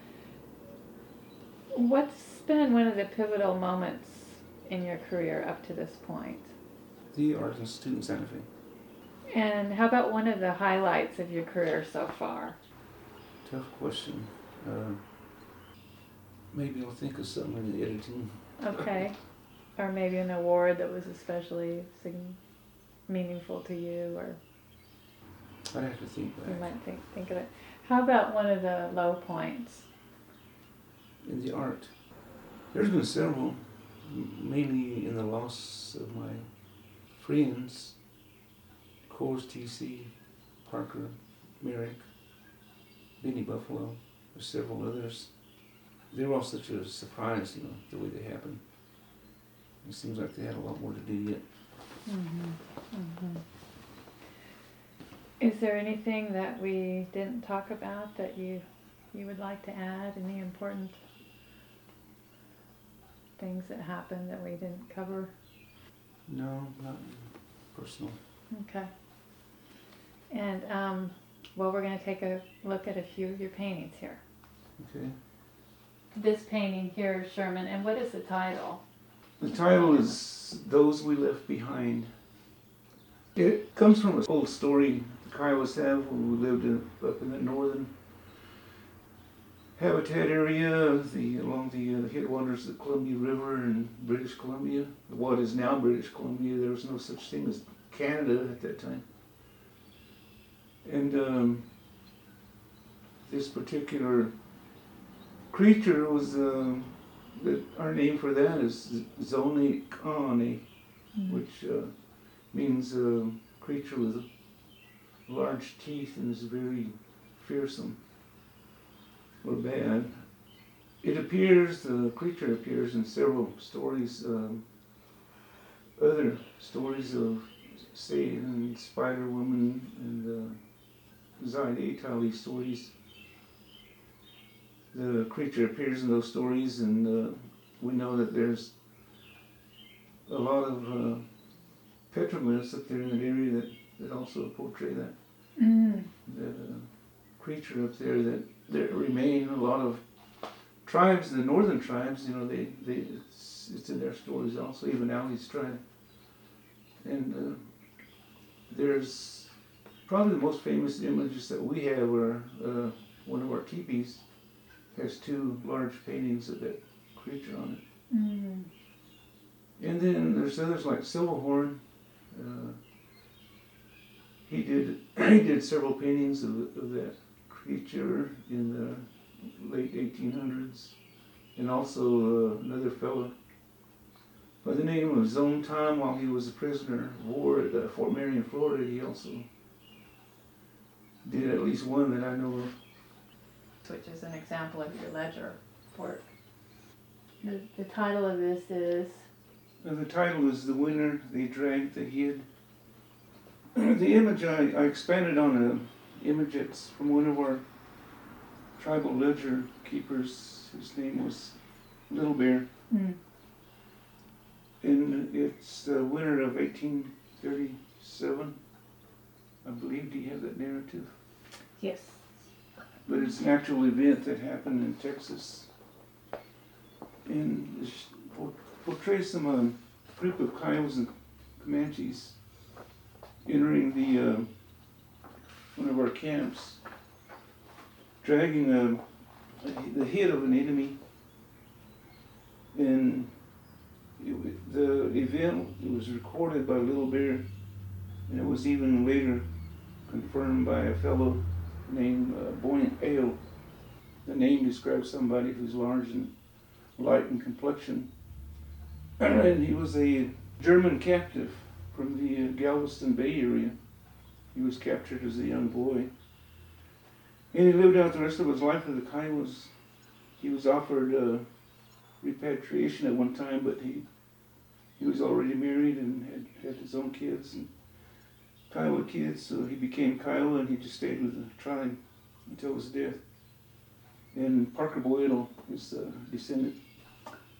What's been one of the pivotal moments in your career up to this point? The Art Institute in Santa Fe. And how about one of the highlights of your career so far? Tough question. Uh, maybe I'll think of something in the editing. Okay. Or maybe an award that was especially sig- meaningful to you, or I'd have to think you back. might think think of it. How about one of the low points? In the art, there's been several, m- mainly in the loss of my friends, Coors T C, Parker, Merrick, Benny Buffalo, there's several others. They were all such a surprise, you know, the way they happened. It seems like they had a lot more to do yet. Mm-hmm. Mm-hmm. Is there anything that we didn't talk about that you you would like to add? Any important things that happened that we didn't cover? No, not personal. Okay. And um, well, we're going to take a look at a few of your paintings here. Okay. This painting here, Sherman, and what is the title? The title is Those We Left Behind. It comes from an old story the Kiowas have who lived in, up in the northern habitat area, the along the uh, headwaters of the Columbia River in British Columbia. What is now British Columbia, there was no such thing as Canada at that time. And um, this particular creature was, um, that our name for that is Zone Kane, which uh, means a creature with large teeth and is very fearsome or bad. It appears, the creature appears in several stories, um, other stories of Satan, Spider Woman, and uh, Zaid Atali stories. The creature appears in those stories, and uh, we know that there's a lot of uh, petroglyphs up there in that area that, that also portray that. Mm. That uh, creature up there, that there remain a lot of tribes, the northern tribes, you know, they, they it's, it's in their stories also, even Ali's tribe. And uh, there's probably the most famous images that we have are uh, one of our teepees has two large paintings of that creature on it. Mm. And then there's others like Silverhorn. Uh, he did he did several paintings of, of that creature in the late eighteen hundreds, and also uh, another fellow by the name of Zone Tom, while he was a prisoner of war at uh, Fort Marion, Florida. He also did at least one that I know of. Which is an example of your ledger work. The, the title of this is? Uh, the title is The Winner They Dragged the Head. The image, I, I expanded on an image that's from one of our tribal ledger keepers. His name was Little Bear. Mm. And it's the winter of eighteen thirty-seven. I believe, do you have that narrative? Yes. But it's an actual event that happened in Texas. And it portrays some uh, group of Kiowas and Comanches entering the uh, one of our camps, dragging uh, the head of an enemy. And it, the event it was recorded by Little Bear, and it was even later confirmed by a fellow named uh, Buoyant Ale. The name describes somebody who's large and light in complexion. And he was a German captive from the uh, Galveston Bay area. He was captured as a young boy. And he lived out the rest of his life with the Kiowas. He was offered uh, repatriation at one time, but he he was already married and had, had his own kids. And Kiowa kids, so he became Kiowa, and he just stayed with the tribe until his death. And Parker Boyle is the descendant.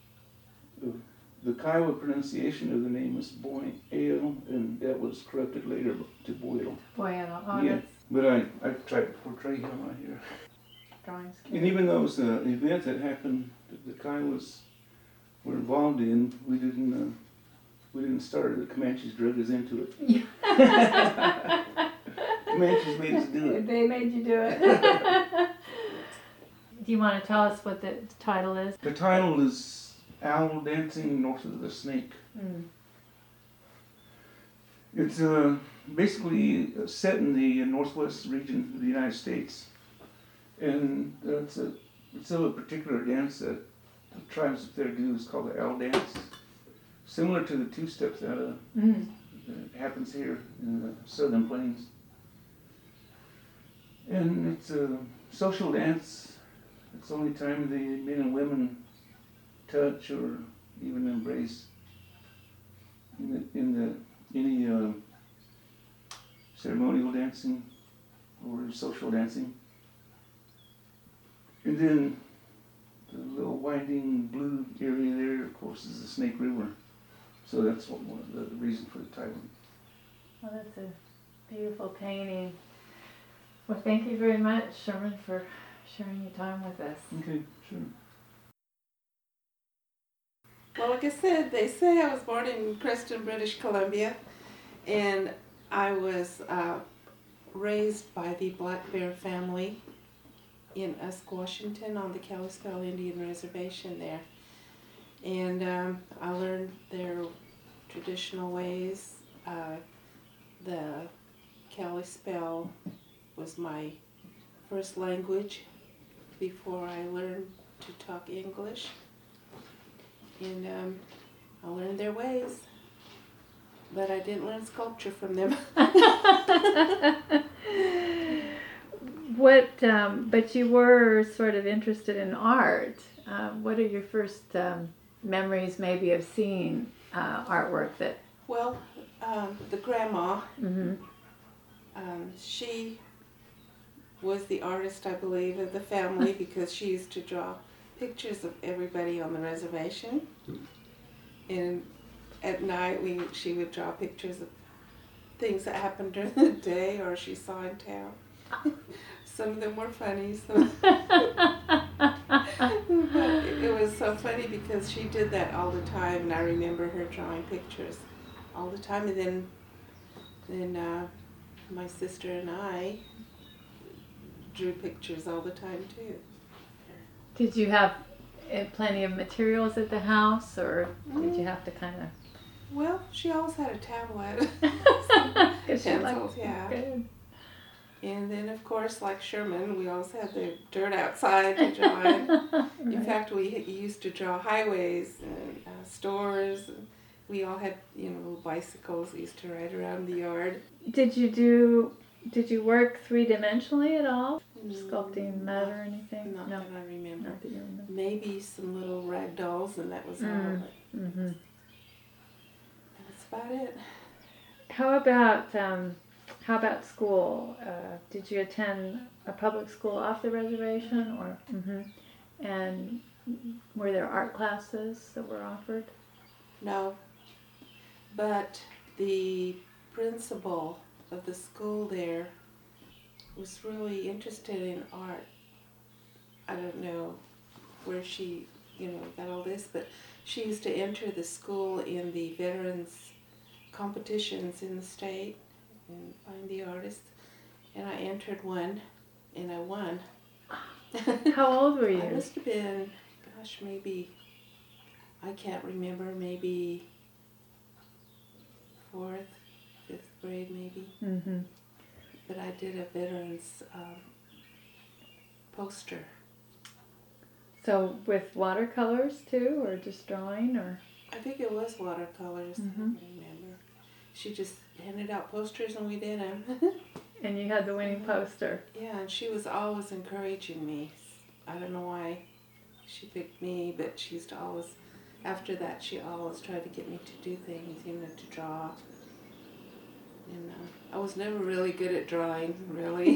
uh, the Kiowa pronunciation of the name is Boyle, and that was corrupted later to Boyle. Boyle. Oh, Yeah. that's But I, I tried to portray him right here. drawing's And cute. even those uh, events that happened, that the Kiowas were involved in, we didn't, uh, we didn't start it. The Comanches drug us into it. Comanches made us do it. They made you do it. Do you want to tell us what the title is? The title is Owl Dancing North of the Snake. Mm. It's uh, basically set in the northwest region of the United States. And uh, it's, a, it's of a particular dance that the tribes up there do. It's called the owl dance. Similar to the two-steps that, uh, Mm. that happens here in the southern plains. And it's a social dance. It's the only time the men and women touch or even embrace in the, in the any uh, ceremonial dancing or social dancing. And then the little winding blue area there, of course, is the Snake River. So that's what, one of the reason for the title. Well, that's a beautiful painting. Well, thank you very much, Sherman, for sharing your time with us. Okay, sure. Well, like I said, they say I was born in Creston, British Columbia, and I was uh, raised by the Black Bear family in Usk, Washington, on the Kalispel Indian Reservation there. And um, I learned their traditional ways. Uh, the Kalispel was my first language before I learned to talk English. And um, I learned their ways, but I didn't learn sculpture from them. What, um, but you were sort of interested in art. Uh, what are your first um, memories maybe of seeing uh, artwork that? Well, um, the grandma, Mm-hmm. um, she was the artist, I believe, of the family because she used to draw pictures of everybody on the reservation. And at night, we she would draw pictures of things that happened during the day or she saw in town. Some of them were funny. Some but it, it was so funny because she did that all the time, and I remember her drawing pictures all the time. And then, then uh, my sister and I drew pictures all the time too. Did you have uh, plenty of materials at the house, or did you have to kind of? Well, she always had a tablet. Because she liked Pencils, yeah. good. And then, of course, like Sherman, we always had the dirt outside to draw in. In Right. fact, we used to draw highways and uh, stores. And we all had, you know, little bicycles we used to ride around the yard. Did you do? Did you work three dimensionally at all? Mm, Sculpting mud or anything? Not No, that I remember. not that you remember. Maybe some little rag dolls, and that was all. Mm. But Mm-hmm. that's about it. How about um, how about school? Uh, did you attend a public school off the reservation, or? Mm-hmm. And were there art classes that were offered? No, but the principal of the school there was really interested in art. I don't know where she, you know, got all this, but she used to enter the school in the veterans competitions in the state and find the artists. And I entered one, and I won. How old were I you? must have been, gosh, maybe, I can't remember, maybe fourth, fifth grade maybe. Mm-hmm. But I did a veterans um, poster. So with watercolors too, or just drawing, or? I think it was watercolors, Mhm. I don't remember. She just handed out posters and we did them. And you had the winning poster. Yeah, and she was always encouraging me. I don't know why she picked me, but she used to always, after that, she always tried to get me to do things, you know, to draw. And uh, I was never really good at drawing, really.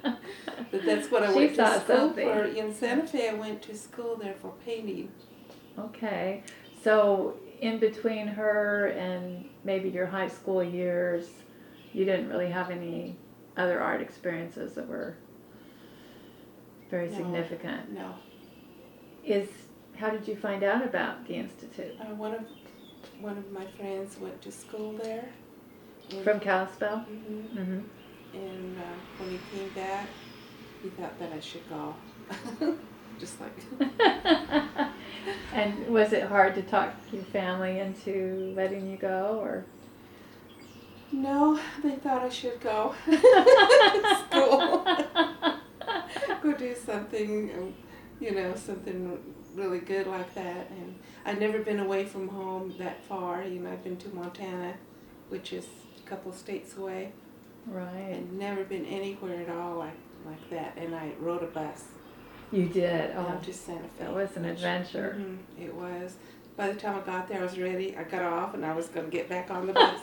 But that's what I She went to saw school something. for. In Santa Fe, I went to school there for painting. Okay. So in between her and maybe your high school years, you didn't really have any other art experiences that were very No. significant. No. Is how did you find out about the Institute? Uh, one of one of my friends went to school there. And, From Kalispell? hmm Mm-hmm. And uh, when he came back, he thought that I should go. Just like. And was it hard to talk your family into letting you go, or? No, they thought I should go. School. Go do something, you know, something really good like that. And I'd never been away from home that far. You know, I've been to Montana, which is a couple of states away. Right. And never been anywhere at all like, like that. And I rode a bus You did. Oh, down to Santa Fe. that was an adventure. Mhm, it was. By the time I got there, I was ready. I got off and I was going to get back on the bus.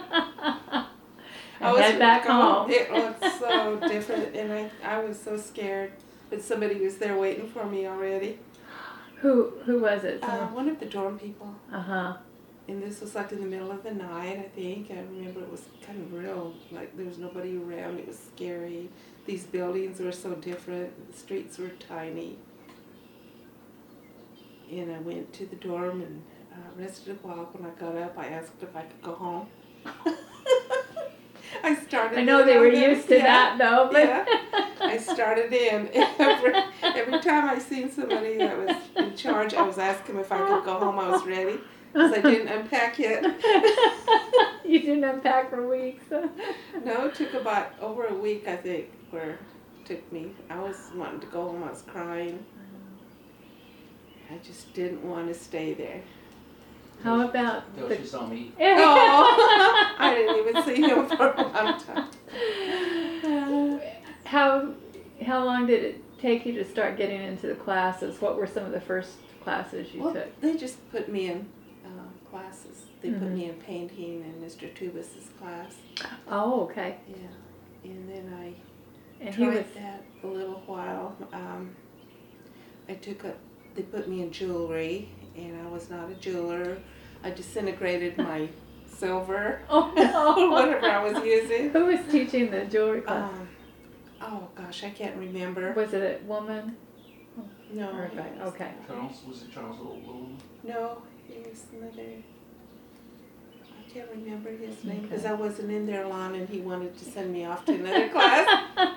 And head back home. It looked so different, and I, I was so scared. But somebody was there waiting for me already. Who who was it? Uh, one of the dorm people. Uh huh. And this was like in the middle of the night, I think. I remember it was kind of real, like there was nobody around. It was scary. These buildings were so different. The streets were tiny. And I went to the dorm and uh, rested a while. When I got up, I asked if I could go home. I started. I know in they on were them. used to Yeah. that though, but Yeah. I started in. Every, every time I seen somebody that was in charge, I was asking if I could go home. I was ready because I didn't unpack yet. You didn't unpack for weeks. No, it took about over a week, I think, where it took me. I was wanting to go home. I was crying. I just didn't want to stay there. How about Until the she saw me. Oh, I didn't even see him for a long time. how how long did it take you to start getting into the classes? What were some of the first classes you Well, took? they just put me in uh, classes. They put Mhm. me in painting in Mister Tubus's class. Oh, okay. Yeah, and then I And he tried was that a little while. Um, I took a. They put me in jewelry, and I was not a jeweler. I disintegrated my silver oh, or no. whatever I was using. Who was teaching the jewelry class? Um, oh gosh, I can't remember. Was it a woman No, or a it guy? was- Okay. Charles, was it Charles Oldblum? No, it was another. I can't remember his name because Okay. I wasn't in there long, and he wanted to send me off to another class.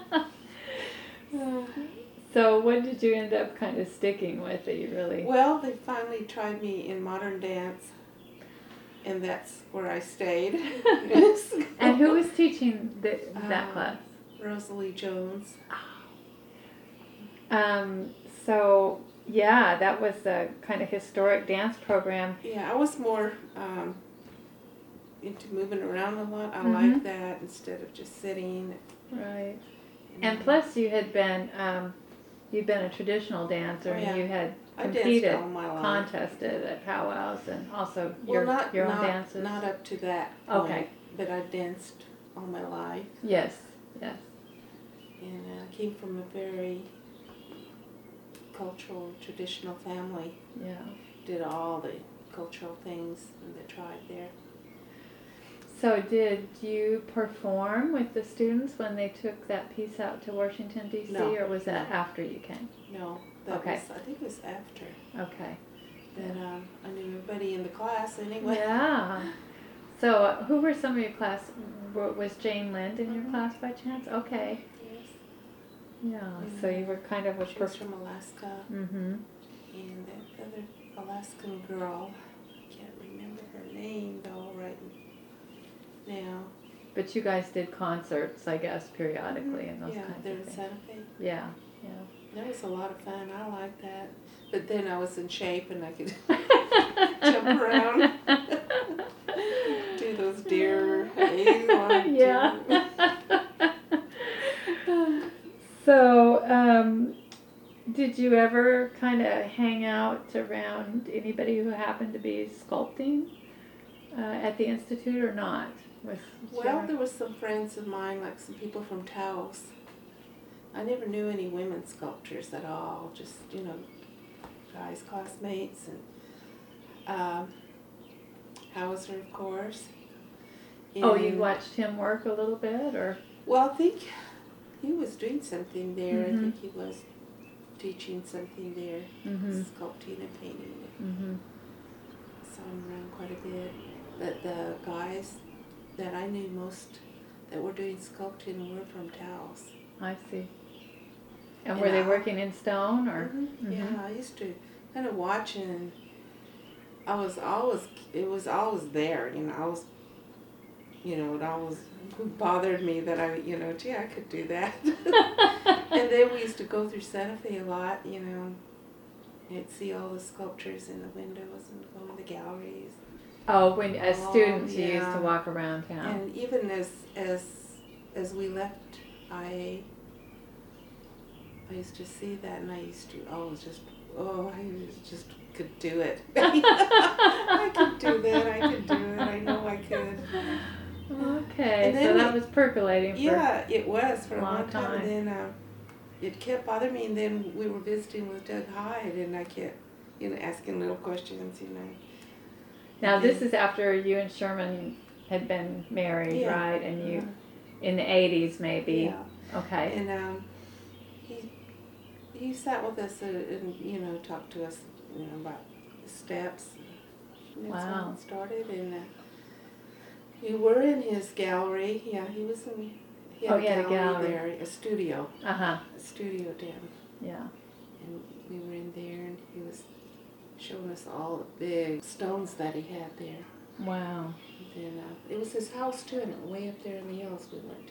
So what did you end up kind of sticking with that you really? Well, they finally tried me in modern dance, and that's where I stayed. And who was teaching the, that Um, class? Rosalie Jones. Um, so yeah, that was a kind of historic dance program. Yeah, I was more um, into moving around a lot. I Mhm. like that instead of just sitting. Right. And, And plus you had been, um, you'd been a traditional dancer Oh, yeah. and you had I danced competed, all my life. contested at powwows and also Well, your, not your own not, dances. not up to that point, Okay. but I danced all my life, Yes, yes. and I came from a very cultural, traditional family. Yeah. Did all the cultural things in the tribe there. So did you perform with the students when they took that piece out to Washington D C No, or was that no. after you came? No, that Okay. was I think it was after. Okay. But um, I knew everybody in the class anyway. Yeah. So uh, who were some of your class? w- Was Jane Lind in your Mhm. class by chance? Okay. Yes. Yeah. So you were kind of a She was perf- from Alaska, Mm-hmm. and that other Alaskan girl, I can't remember her name though right now. But you guys did concerts, I guess, periodically and those Yeah, kinds there of in things. Santa Fe. Yeah. Yeah. That was a lot of fun. I liked that. But then I was in shape and I could jump around, do those deer. Yeah. So, um, did you ever kind of hang out around anybody who happened to be sculpting uh, at the Institute or not? Was Well, your- there was some friends of mine, like some people from Taos. I never knew any women sculptors at all. Just, you know, guys, classmates. And um, Hauser, of course. Oh, you And- watched him work a little bit, or? Well, I think he was doing something there. Mhm. I think he was teaching something there, Mm-hmm. sculpting and painting. Mm-hmm. Saw him around quite a bit. But the guys that I knew most that were doing sculpting were from Taos. I see. And And were they I- working in stone, or? Mhm. Yeah, I used to kind of watch, and I was always, it was always there, you know, I was, you know, it always bothered me that I, you know, gee, I could do that. And then we used to go through Santa Fe a lot, you know, you'd see all the sculptures in the windows and go in the galleries. Oh, when as Oh, students you used yeah. to walk around town. And even as, as, as we left I A, I used to see that, and I used to always just, oh, I just could do it. I could do that, I could do it, I know I could. Okay, And so then that we- was percolating for. Yeah, it was for a Long long time, time. and then uh, it kept bothering me, and then we were visiting with Doug Hyde, and I kept, you know, asking little questions, you know. Now this Yeah. is after you and Sherman had been married, Yeah. right? And you in the eighties, maybe. Yeah. Okay. And um, he he sat with us and, and you know talked to us you know about the steps. And that's Wow. how it started, and uh, you were in his gallery. Yeah, he was in. He had Oh, a he had a gallery gallery. there, a studio, Uh huh. a studio down, Yeah. and we were in there, and he was showing us all the big stones that he had there. Wow. And then uh, it was his house too, and way up there in the hills we went to.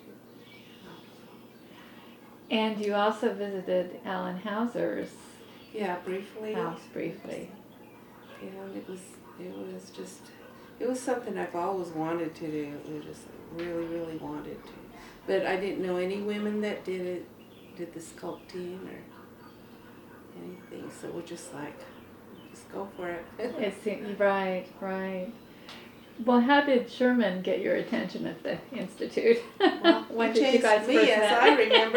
And you also visited Alan Hauser's Yeah, briefly. house briefly. And it was, it was just, it was something I've always wanted to do. I just really, really wanted to. But I didn't know any women that did it, did the sculpting or anything. So we're just like, just go for it. It seemed right, right. Well, how did Sherman get your attention at the institute? Well, when he did you chased guys me, first as met? I remember.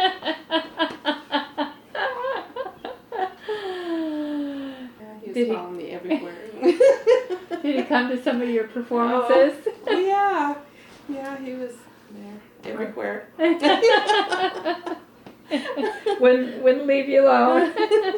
Yeah, he was Did he- following me everywhere. Did he come to some of your performances? Oh, yeah, yeah, he was there everywhere. wouldn't wouldn't leave you alone.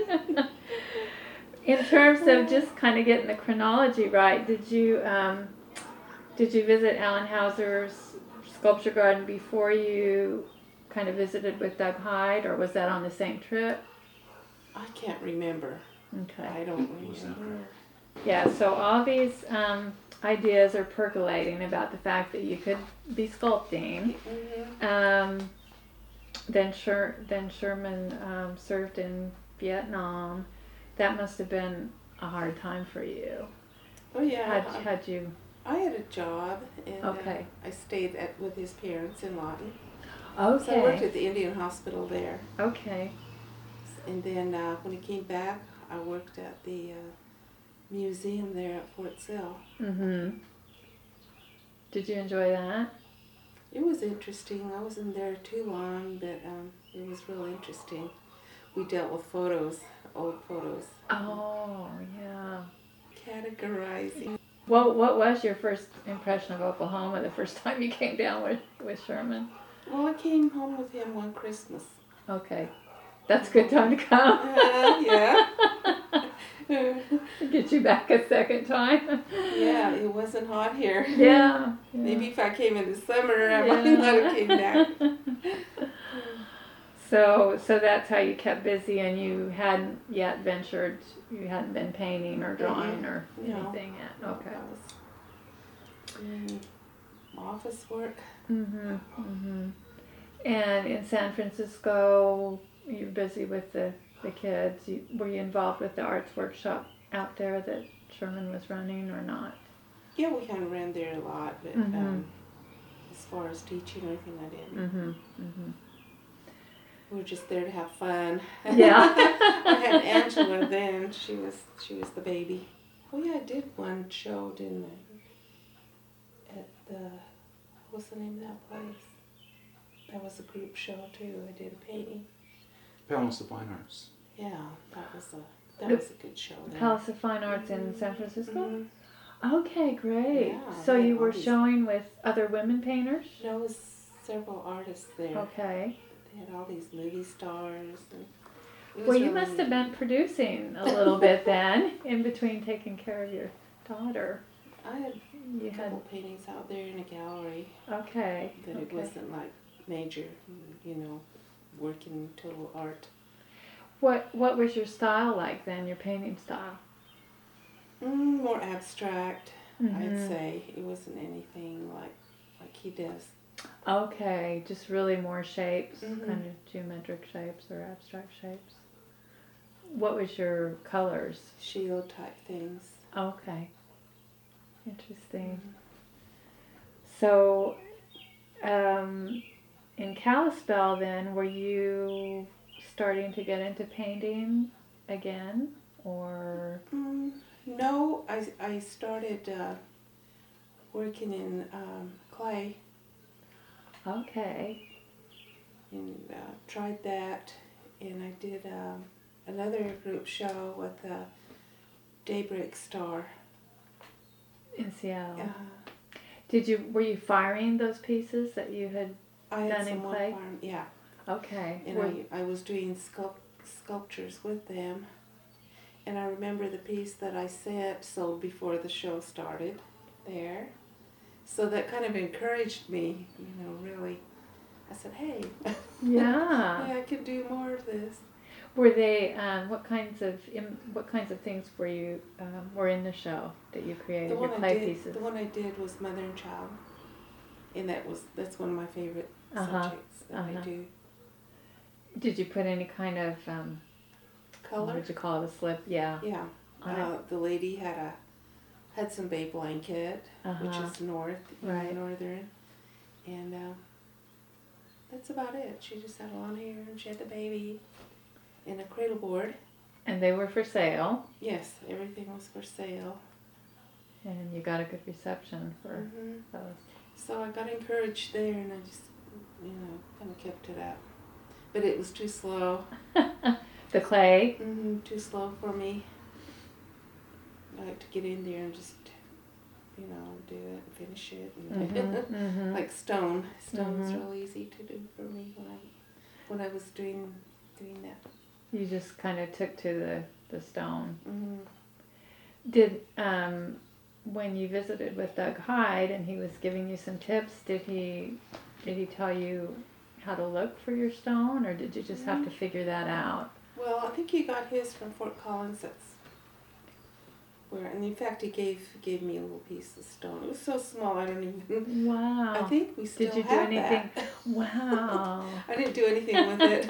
In terms of just kind of getting the chronology right, did you um, did you visit Alan Hauser's sculpture garden before you kind of visited with Doug Hyde, or was that on the same trip? I can't remember. Okay. I don't Was that remember. Yeah, so all these um, ideas are percolating about the fact that you could be sculpting. Mhm. Um, then Sher- then Sherman um, served in Vietnam. That must have been a hard time for you. Oh yeah, Had I, had you? I had a job, and Okay. uh, I stayed at with his parents in Lawton. So I worked Okay. at the Indian Hospital there, Okay. and then uh, when he came back, I worked at the uh, museum there at Fort Sill. Mhm. Did you enjoy that? It was interesting. I wasn't there too long, but um, it was real interesting. We dealt with photos, old photos, Oh yeah. categorizing. What What was your first impression of Oklahoma the first time you came down with with Sherman? Well, I came home with him one Christmas. Okay, that's a good time to come. Uh, yeah. Get you back a second time. Yeah, it wasn't hot here. Yeah. Maybe if I came in the summer, I Yeah. might not have came back. So, so that's how you kept busy, and you hadn't yet ventured. You hadn't been painting or drawing or No. anything yet. Okay. I was doing office work. Mhm. Mhm. And in San Francisco, you're busy with the the kids. You, were you involved with the arts workshop out there that Sherman was running, or not? Yeah, we kind of ran there a lot, but Mhm. um, as far as teaching or anything, I didn't. Mhm. Mhm. We were just there to have fun. Yeah. I had Angela then. She was she was the baby. Oh yeah, I did one show, didn't I? At the what's the name of that place? That was a group show too. I did a painting. Balance of Fine Arts. Yeah, that was a That The was a good show. There. Palace of Fine Arts in San Francisco? Mhm. Okay, great. Yeah, So they you had all were these- showing with other women painters? There was several artists there. Okay. They had all these movie stars. And it was Well, you really must have neat. been producing a little bit then, in between taking care of your daughter. I had You a had, couple paintings out there in a gallery, okay. but it okay. wasn't like major, you know, working total art. What What was your style like then? Your painting style? Mm, more abstract, I'd Mhm. say. It wasn't anything like like he does. Okay, just really more shapes, Mhm. kind of geometric shapes or abstract shapes. What was your colors? Shield type things. Okay, interesting. So, um, in Kalispell, then, were you starting to get into painting again, or? Mm, no, I, I started uh, working in um, clay Okay. and uh, tried that, and I did um, another group show with uh, Daybreak Star. In Seattle. Uh, Did you were you firing those pieces that you had? I had Done in someone clay? farm, yeah, Okay. and Were- I, I was doing sculpt, sculptures with them, and I remember the piece that I sent sold before the show started there, so that kind of encouraged me, you know, really. I said, hey, yeah. yeah, I can do more of this. Were they? Um, what kinds of im- what kinds of things were you um, were in the show that you created? The Your one I clay did, pieces. the one I did was Mother and Child, and that was that's one of my favorite Uh-huh, subjects that uh-huh. I do. Did you put any kind of um, what Color, would you call it? A slip? Yeah. yeah. On Uh, the lady had a Hudson Bay blanket, Uh-huh. which is north, you know, Right. northern, and uh, that's about it. She just had long hair, and she had the baby, and a cradle board. And they were for sale, Yes, everything was for sale. and you got a good reception for hmm those. So I got encouraged there, and I just, you know, kind of kept it up. But it was too slow. The clay. hmm Too slow for me. I like to get in there and just, you know, do it and finish it. And Mm-hmm, mm-hmm. like stone. Stone's Mhm. real easy to do for me when I when I was doing doing that. You just kind of took to the the stone. hmm Did um, when you visited with Doug Hyde and he was giving you some tips, did he did he tell you how to look for your stone, or did you just have to figure that out? Well, I think he got his from Fort Collins. That's where, and in fact, he gave gave me a little piece of stone. It was so small, I don't even. Wow. I think we still Did you do have anything? that. Wow. I didn't do anything with it.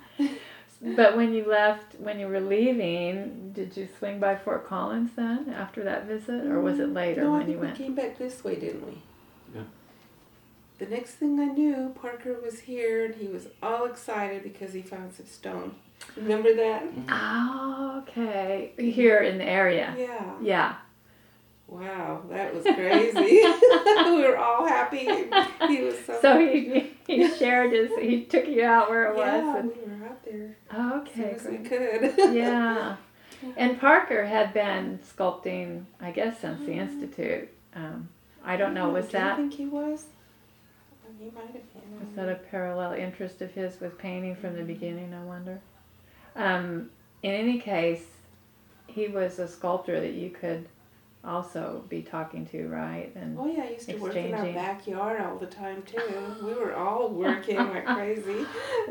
But when you left, when you were leaving, did you swing by Fort Collins then after that visit, or was it later No, I when think you we went? came back this way, didn't we? Yeah. The next thing I knew, Parker was here, and he was all excited because he found some stone. Remember that? Oh, okay. Here in the area. Yeah. Yeah. Wow, that was crazy. We were all happy. He was so. So he he shared his, he took you out where it yeah, was. And, we were out there okay, as soon as we great. could. Yeah. And Parker had been sculpting, I guess, since the Institute. Um, I don't know, was Do you that think he was? Well, he might have been. was that a parallel interest of his with painting from the beginning, I wonder? Um, in any case, he was a sculptor that you could also be talking to, right? And Oh yeah, I used to work in our exchanging. backyard all the time too. We were all working like crazy.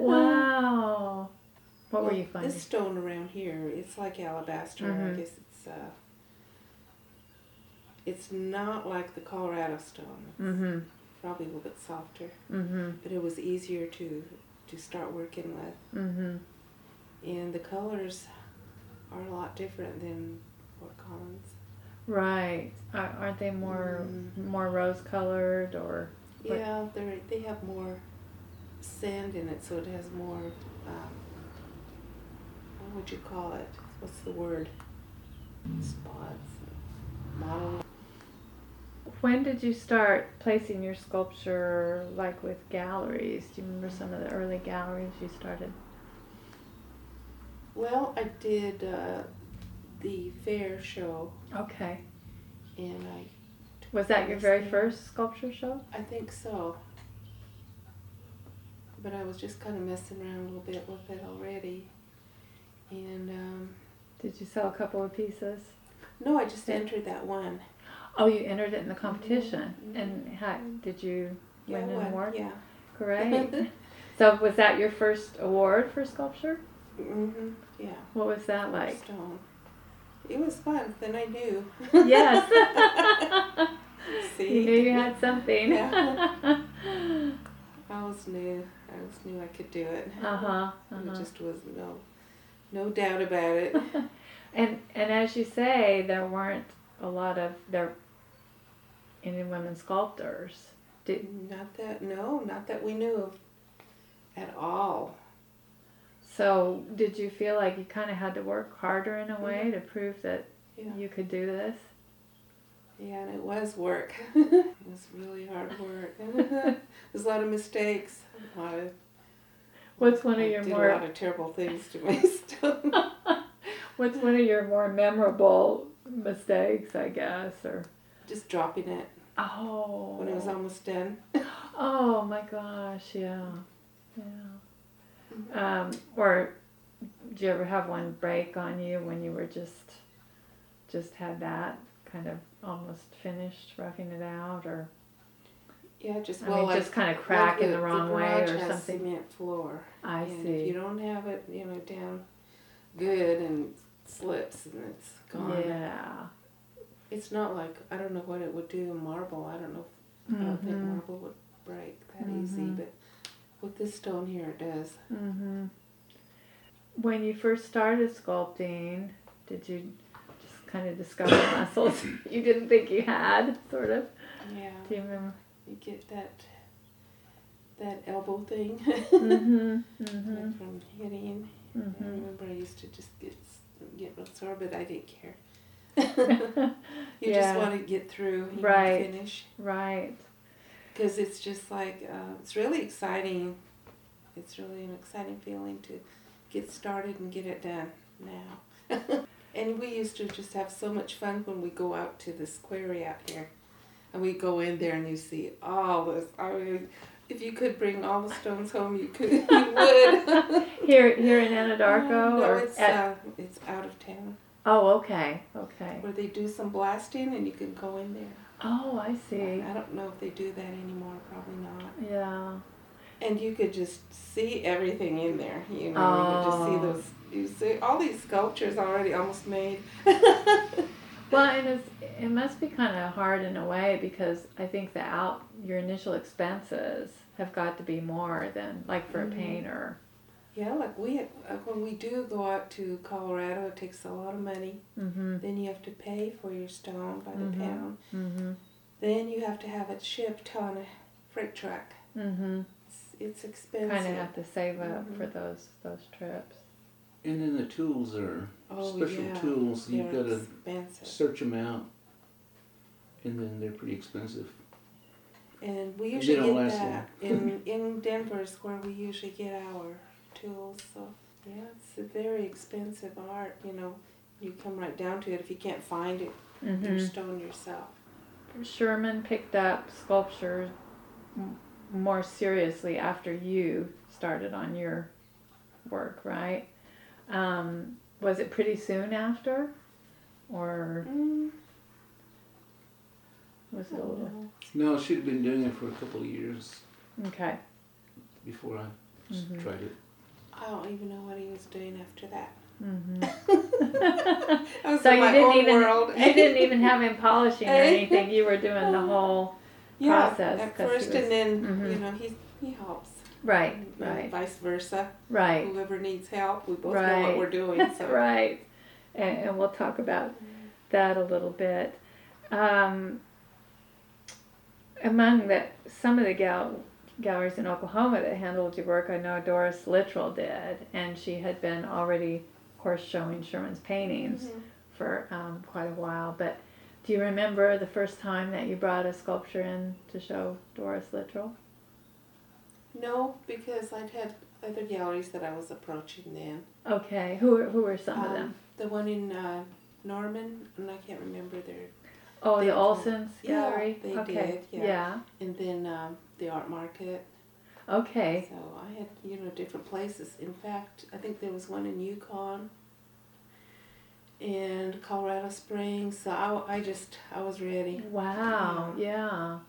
wow. What were Well, you finding? This stone around here, it's like alabaster. Mhm. I guess it's uh, it's not like the Colorado stone. It's Mm-hmm. probably a little bit softer, Mm-hmm. but it was easier to to start working with. Mm-hmm. And the colors are a lot different than Fort Collins. Right. Ar- Aren't they more Mhm. more rose colored or? What- Yeah, they they have more sand in it, so it has more. Um, what would you call it? What's the word? Spots, model. When did you start placing your sculpture, like with galleries? Do you remember some of the early galleries you started? Well, I did uh, the fair show, Okay. and I Was that your very Yeah. first sculpture show? I think so. But I was just kind of messing around a little bit with it already. And, um, Did you sell a couple of pieces? no, I just Yeah. entered that one. Oh, you entered it in the competition. Mhm. And how, did you Yeah, win I an won, award? yeah. Great. So was that your first award for sculpture? Mm-hmm, yeah. What was that like? Stone. It was fun. Then I knew. Yes. See? You knew you had something. Yeah. I was new. I was knew I could do it. Uh-huh. There uh-huh. just was no, no doubt about it. And and as you say, there weren't a lot of there any women sculptors. Did Not that, no, not that we knew of at all. so did you feel like you kind of had to work harder in a way Mhm. to prove that Yeah. you could do this? Yeah, and it was work. It was really hard work. There's a lot of mistakes. A lot of, What's one of I your did more a lot of terrible things to my stone. What's one of your more memorable mistakes, I guess, or Just dropping it oh when it was almost done. oh my gosh, yeah, yeah. Um, or did you ever have one break on you when you were just just had that kind of almost finished roughing it out, or Yeah, just I well, mean, like, just kind of crack like in the wrong way garage or has something? Cement floor. I And see. if you don't have it, you know, down good and slips and it's gone. Yeah. It's not like, I don't know what it would do in marble. I don't know. If, I don't think Mhm. marble would break that easy, Mhm. but with this stone here, it does. Mm-hmm. When you first started sculpting, did you just kind of discover muscles you didn't think you had, sort of? Yeah. Do you remember? You get that that elbow thing Mm-hmm. Mm-hmm. from hitting. I Mm-hmm. remember I used to just get get real sore, but I didn't care. You Yeah. just want to get through and Right. finish. Right. Because it's just like, uh, it's really exciting. It's really an exciting feeling to get started and get it done now. And we used to just have so much fun when we go out to this quarry out here. And we go in there and you see all this. I mean, if you could bring all the stones home, you could. You would. Here, here in Anadarko, no, or it's, at, uh, it's out of town. oh, okay, okay. Where they do some blasting and you can go in there. Oh, I see. I don't know if they do that anymore. Probably not. Yeah. And you could just see everything in there, you know. You could just see Oh. those. You see all these sculptures already almost made. Well, and it's, it must be kind of hard in a way because I think the out your initial expenses have got to be more than like for Mhm. a painter. Yeah, like we uh, when we do go out to Colorado, it takes a lot of money. Mm-hmm. Then you have to pay for your stone by the Mhm. pound. Mm-hmm. Then you have to have it shipped on a freight truck. Mm-hmm. It's, it's expensive. Kind of have to save up Mhm. for those those trips. And then the tools are Oh, special yeah. tools. You've They're got to expensive. search them out, and then they're pretty expensive. And we They usually don't get last that in in Denver is where we usually get our tools. So yeah, it's a very expensive art. You know, you come right down to it. If you can't find it, your Mm-hmm. stone yourself. Sherman picked up sculpture m- more seriously after you started on your work, right? Um, was it pretty soon after, or Mm, was I it a don't little? know. No, she'd been doing it for a couple of years Okay. before I s- Mhm. tried it. I don't even know what he was doing after that. Mm-hmm. I was So in you my didn't own even world. you didn't even have him polishing or Hey. anything. You were doing the whole yeah, process at 'cause he first, was- and then Mhm. you know he he helps. right, And right, vice versa. right, Whoever needs help, we both know Right. what we're doing. So. right. And, and we'll talk about that a little bit. Um, among the some of the gal, galleries in Oklahoma that handled your work, I know Doris Littrell did, and she had been already, of course, showing Sherman's paintings Mhm. for um, quite a while. But do you remember the first time that you brought a sculpture in to show Doris Littrell? No, because I'd had other galleries that I was approaching then. Okay, who were, who were some of Um, them? The one in uh, Norman, and I can't remember their, Oh, They the call- Olson's yeah, Gallery? they Okay. did, yeah. and then um, the art market. Yeah. Okay. So I had, you know, different places. In fact, I think there was one in Yukon and Colorado Springs. So I, I just, I was ready. Wow. Yeah.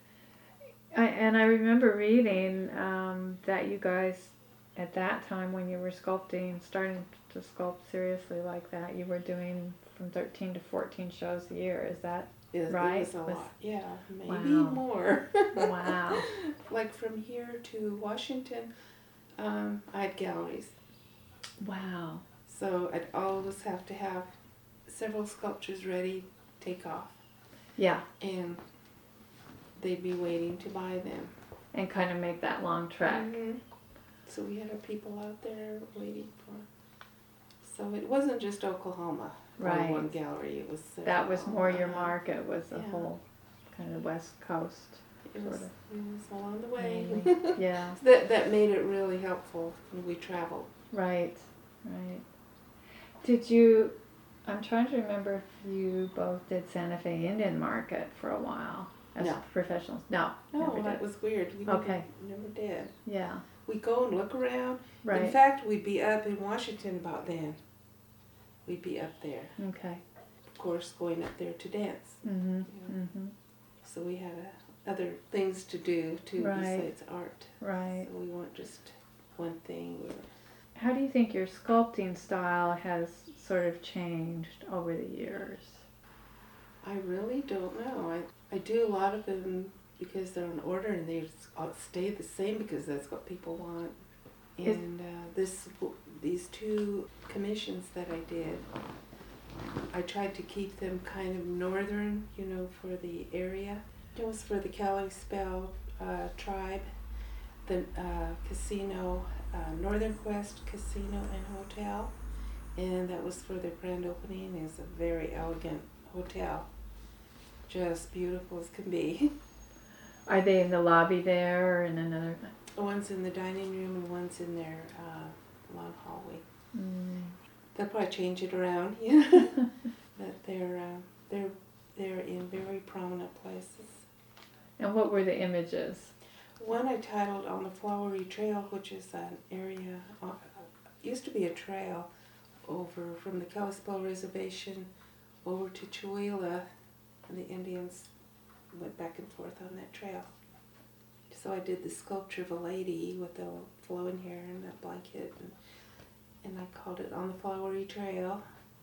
I, and I remember reading um, that you guys, at that time when you were sculpting, starting to sculpt seriously like that, you were doing from thirteen to fourteen shows a year. Is that It, right? it was a Was- lot. Yeah, maybe Wow. more. wow. Like from here to Washington, um, I had galleries. Wow. So I'd always have to have several sculptures ready, take off. Yeah. And they'd be waiting to buy them. And kind of make that long trek. Mhm. So we had our people out there waiting for. So it wasn't just Oklahoma. or Right. One gallery. It was. That was more your uh, market, was the Yeah. whole kind of West Coast. It was. sort It was along the way. mainly. Yeah. that that made it really helpful when we traveled. Right. Right. Did you? I'm trying to remember if you both did Santa Fe Indian Market for a while as No. professionals. No. No, never that did. was weird. We Okay. never, never did. Yeah. We go and look around. In Right. fact, we'd be up in Washington about then. We'd be up there, Okay. of course, going up there to dance. Mhm. Yeah. Mhm. So we had uh, other things to do too Right. besides art. Right. So we weren't just one thing. We were, How do you think your sculpting style has sort of changed over the years? I really don't know. I, I do a lot of them because they're on order and they s- uh, stay the same because that's what people want. Is- And uh, this these two commissions that I did, I tried to keep them kind of northern, you know, for the area. It was for the Kalispell uh, tribe, the uh, casino, uh, Northern Quest Casino and Hotel, and that was for their grand opening. It's a very elegant hotel, just beautiful as can be. Are they in the lobby there or in another? One's in the dining room and one's in their uh, long hallway. Mm. They'll probably change it around, yeah. But they're uh, they're they're in very prominent places. And what were the images? One I titled "On the Flowery Trail," which is an area uh, used to be a trail over from the Kalispell Reservation over to Chihuahua, and the Indians went back and forth on that trail. So I did the sculpture of a lady with the flowing hair and a blanket, and, and I called it "On the Flowery Trail."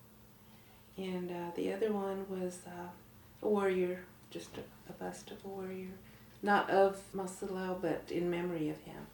And uh, the other one was uh, a warrior, just a, a bust of a warrior, not of Masalao, but in memory of him.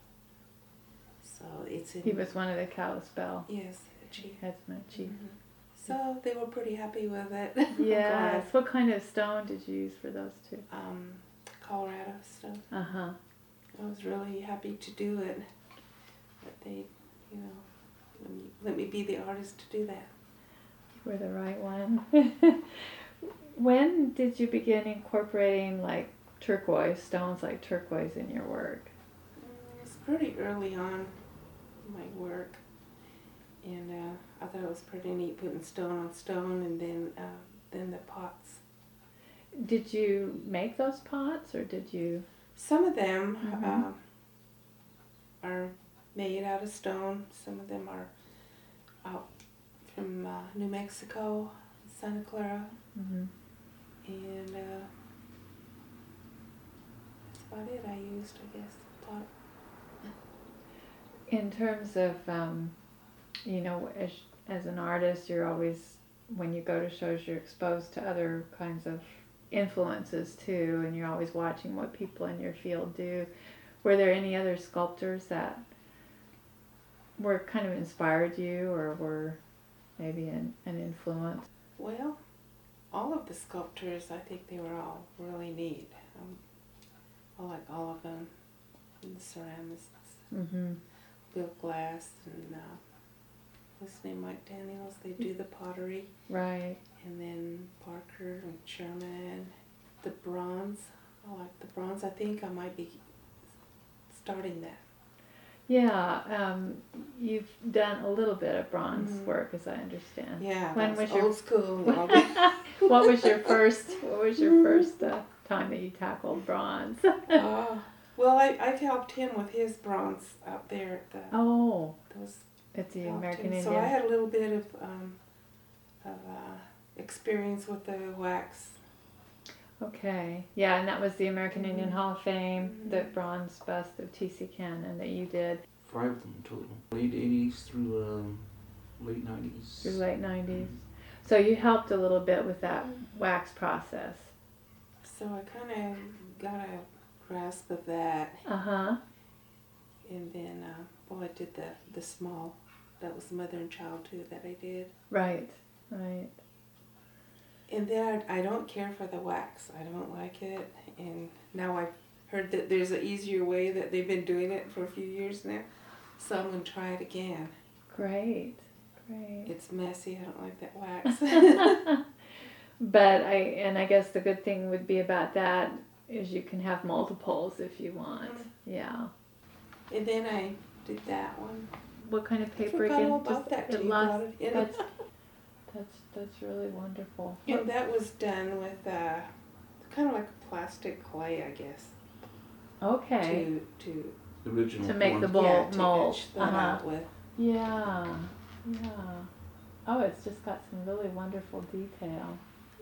So it's in. He was one of the Kalispell Yes, a chief. headsmen, chief. Mhm. So they were pretty happy with it. Yes. What kind of stone did you use for those two? um, Colorado stuff. Uh huh. I was really happy to do it. But they, you know, let me, let me be the artist to do that. You were the right one. When did you begin incorporating like turquoise stones, like turquoise, in your work? Mm, It's pretty early on in my work. And uh, I thought it was pretty neat putting stone on stone and then uh, then the pots. Did you make those pots, or did you? Some of them Mhm. uh, are made out of stone. Some of them are out from uh, New Mexico, Santa Clara, Mm-hmm. and uh, that's about it I used, I guess. Pot. In terms of, um, you know, as as an artist, you're always, when you go to shows, you're exposed to other kinds of influences too, and you're always watching what people in your field do. Were there any other sculptors that were kind of inspired you, or were maybe an, an influence? Well, all of the sculptors, I think they were all really neat. Um, I like all of them. And the ceramists, Mm-hmm. Bill Glass, and uh, what's his name, Mike Daniels. They do the pottery. Right. And then Parker and Sherman. The bronze, I like the bronze. I think I might be starting that. Yeah, um, you've done a little bit of bronze Mhm. work, as I understand. Yeah, When that was was your- old school. And all that. What was your first? What was your first uh, time that you tackled bronze? Oh, well, I I've helped him with his bronze out there at the Oh, those. it's the helped American him. So I Indian. had a little bit of um, of uh, experience with the wax. Okay, yeah, and that was the American Mhm. Indian Hall of Fame, Mhm. the bronze bust of T C Cannon that you did Five of them total. Late eighties through um, late nineties. through late nineties. So you helped a little bit with that wax process. So I kind of got a grasp of that, Uh huh. and then uh, well, I did the the small. That was mother and child too that I did. Right. Right. And then I, I don't care for the wax. I don't like it. And now I've heard that there's an easier way that they've been doing it for a few years now. So I'm going to try it again. Great. Great. It's messy. I don't like that wax. But I and I guess the good thing would be about that is you can have multiples if you want. Mm. Yeah. And then I did that one. What kind of I paper forgot again? all about Just- that it till you lost- brought it in. That's that's that's really wonderful. And that was done with uh, kind of like a plastic clay, I guess. Okay. To to The original To make form. the bowl yeah, to mold. etch that Uh-huh. out with. Yeah. Yeah. Oh, it's just got some really wonderful detail.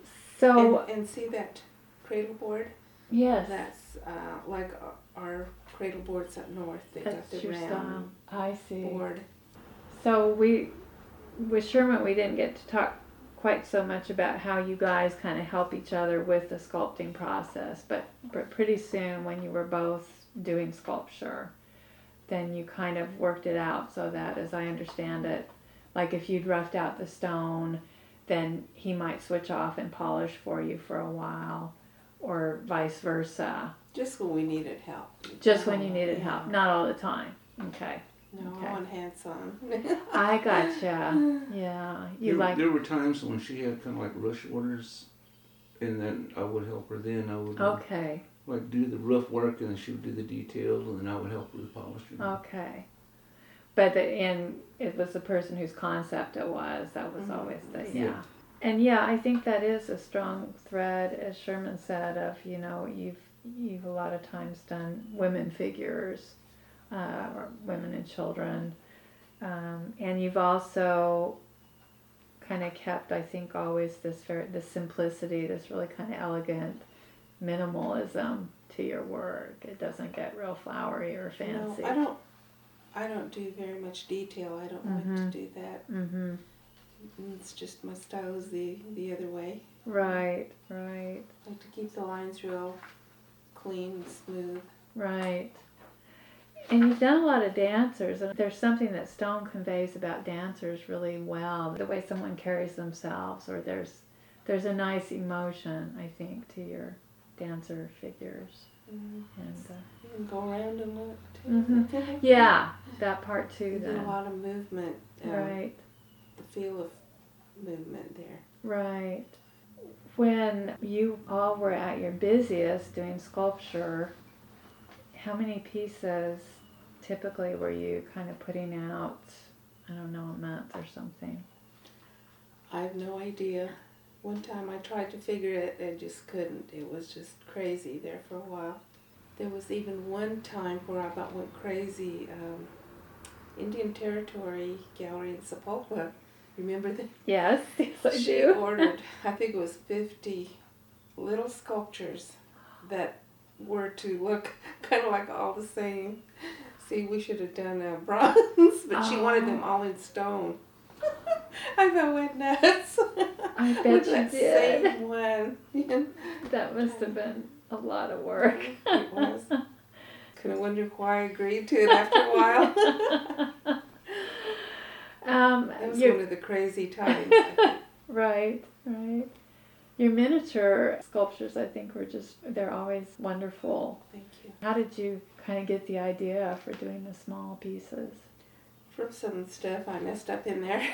So And, and see that cradle board? yes, That's uh, like our cradle boards up north. They got that's the your style. round I see. board. So we, with Sherman, we didn't get to talk quite so much about how you guys kind of help each other with the sculpting process, but, but pretty soon when you were both doing sculpture, then you kind of worked it out so that, as I understand it, like if you'd roughed out the stone, then he might switch off and polish for you for a while, or vice versa. Just when we needed help. Just when you Oh, needed yeah. help, not all the time. Okay. No, Okay. I want hands on. I gotcha. Yeah. You there, like there were times when she had kind of like rush orders, and then I would help her. Then I would uh, Okay. like do the rough work, and then she would do the details, and then I would help her with polishing. Okay. But the, and it was the person whose concept it was. That was Mhm. always the yeah. Yeah. And yeah, I think that is a strong thread, as Sherman said, of you know you've you've a lot of times done women figures, uh, or women and children, um, and you've also kind of kept, I think, always this very this simplicity, this really kind of elegant minimalism to your work. It doesn't get real flowery or fancy. No, I don't. I don't do very much detail. I don't Mhm. like to do that. Mm-hmm. It's just my style is the the other way. Right, right, I like to keep the lines real clean and smooth. right. And you've done a lot of dancers, and there's something that stone conveys about dancers really well. The way someone carries themselves, or there's there's a nice emotion, I think, to your dancer figures. Mm. And uh, You can go around and look too. Mhm. yeah, that part too. You get a Then lot of movement. Um, right, The feel of movement there. right. When you all were at your busiest doing sculpture, how many pieces typically were you kind of putting out? I don't know, a month or something. I have no idea. One time I tried to figure it and just couldn't. It was just crazy there for a while. There was even one time where I about went crazy. Um, Indian Territory Gallery in Sapulpa. Remember that? Yes, yes, I She do. ordered, I think it was fifty little sculptures that were to look kind of like all the same. See, we should have done a bronze, but she wanted them all in stone. I about went nuts. I bet With you that did. same one. That must have been a lot of work. It was. Kind of wonder why I agreed to it after a while. um, That was your- one of the crazy times. I think. Right, right. Your miniature sculptures, I think, were just, they're always wonderful. Thank you. How did you kind of get the idea for doing the small pieces? From some stuff I messed up in there.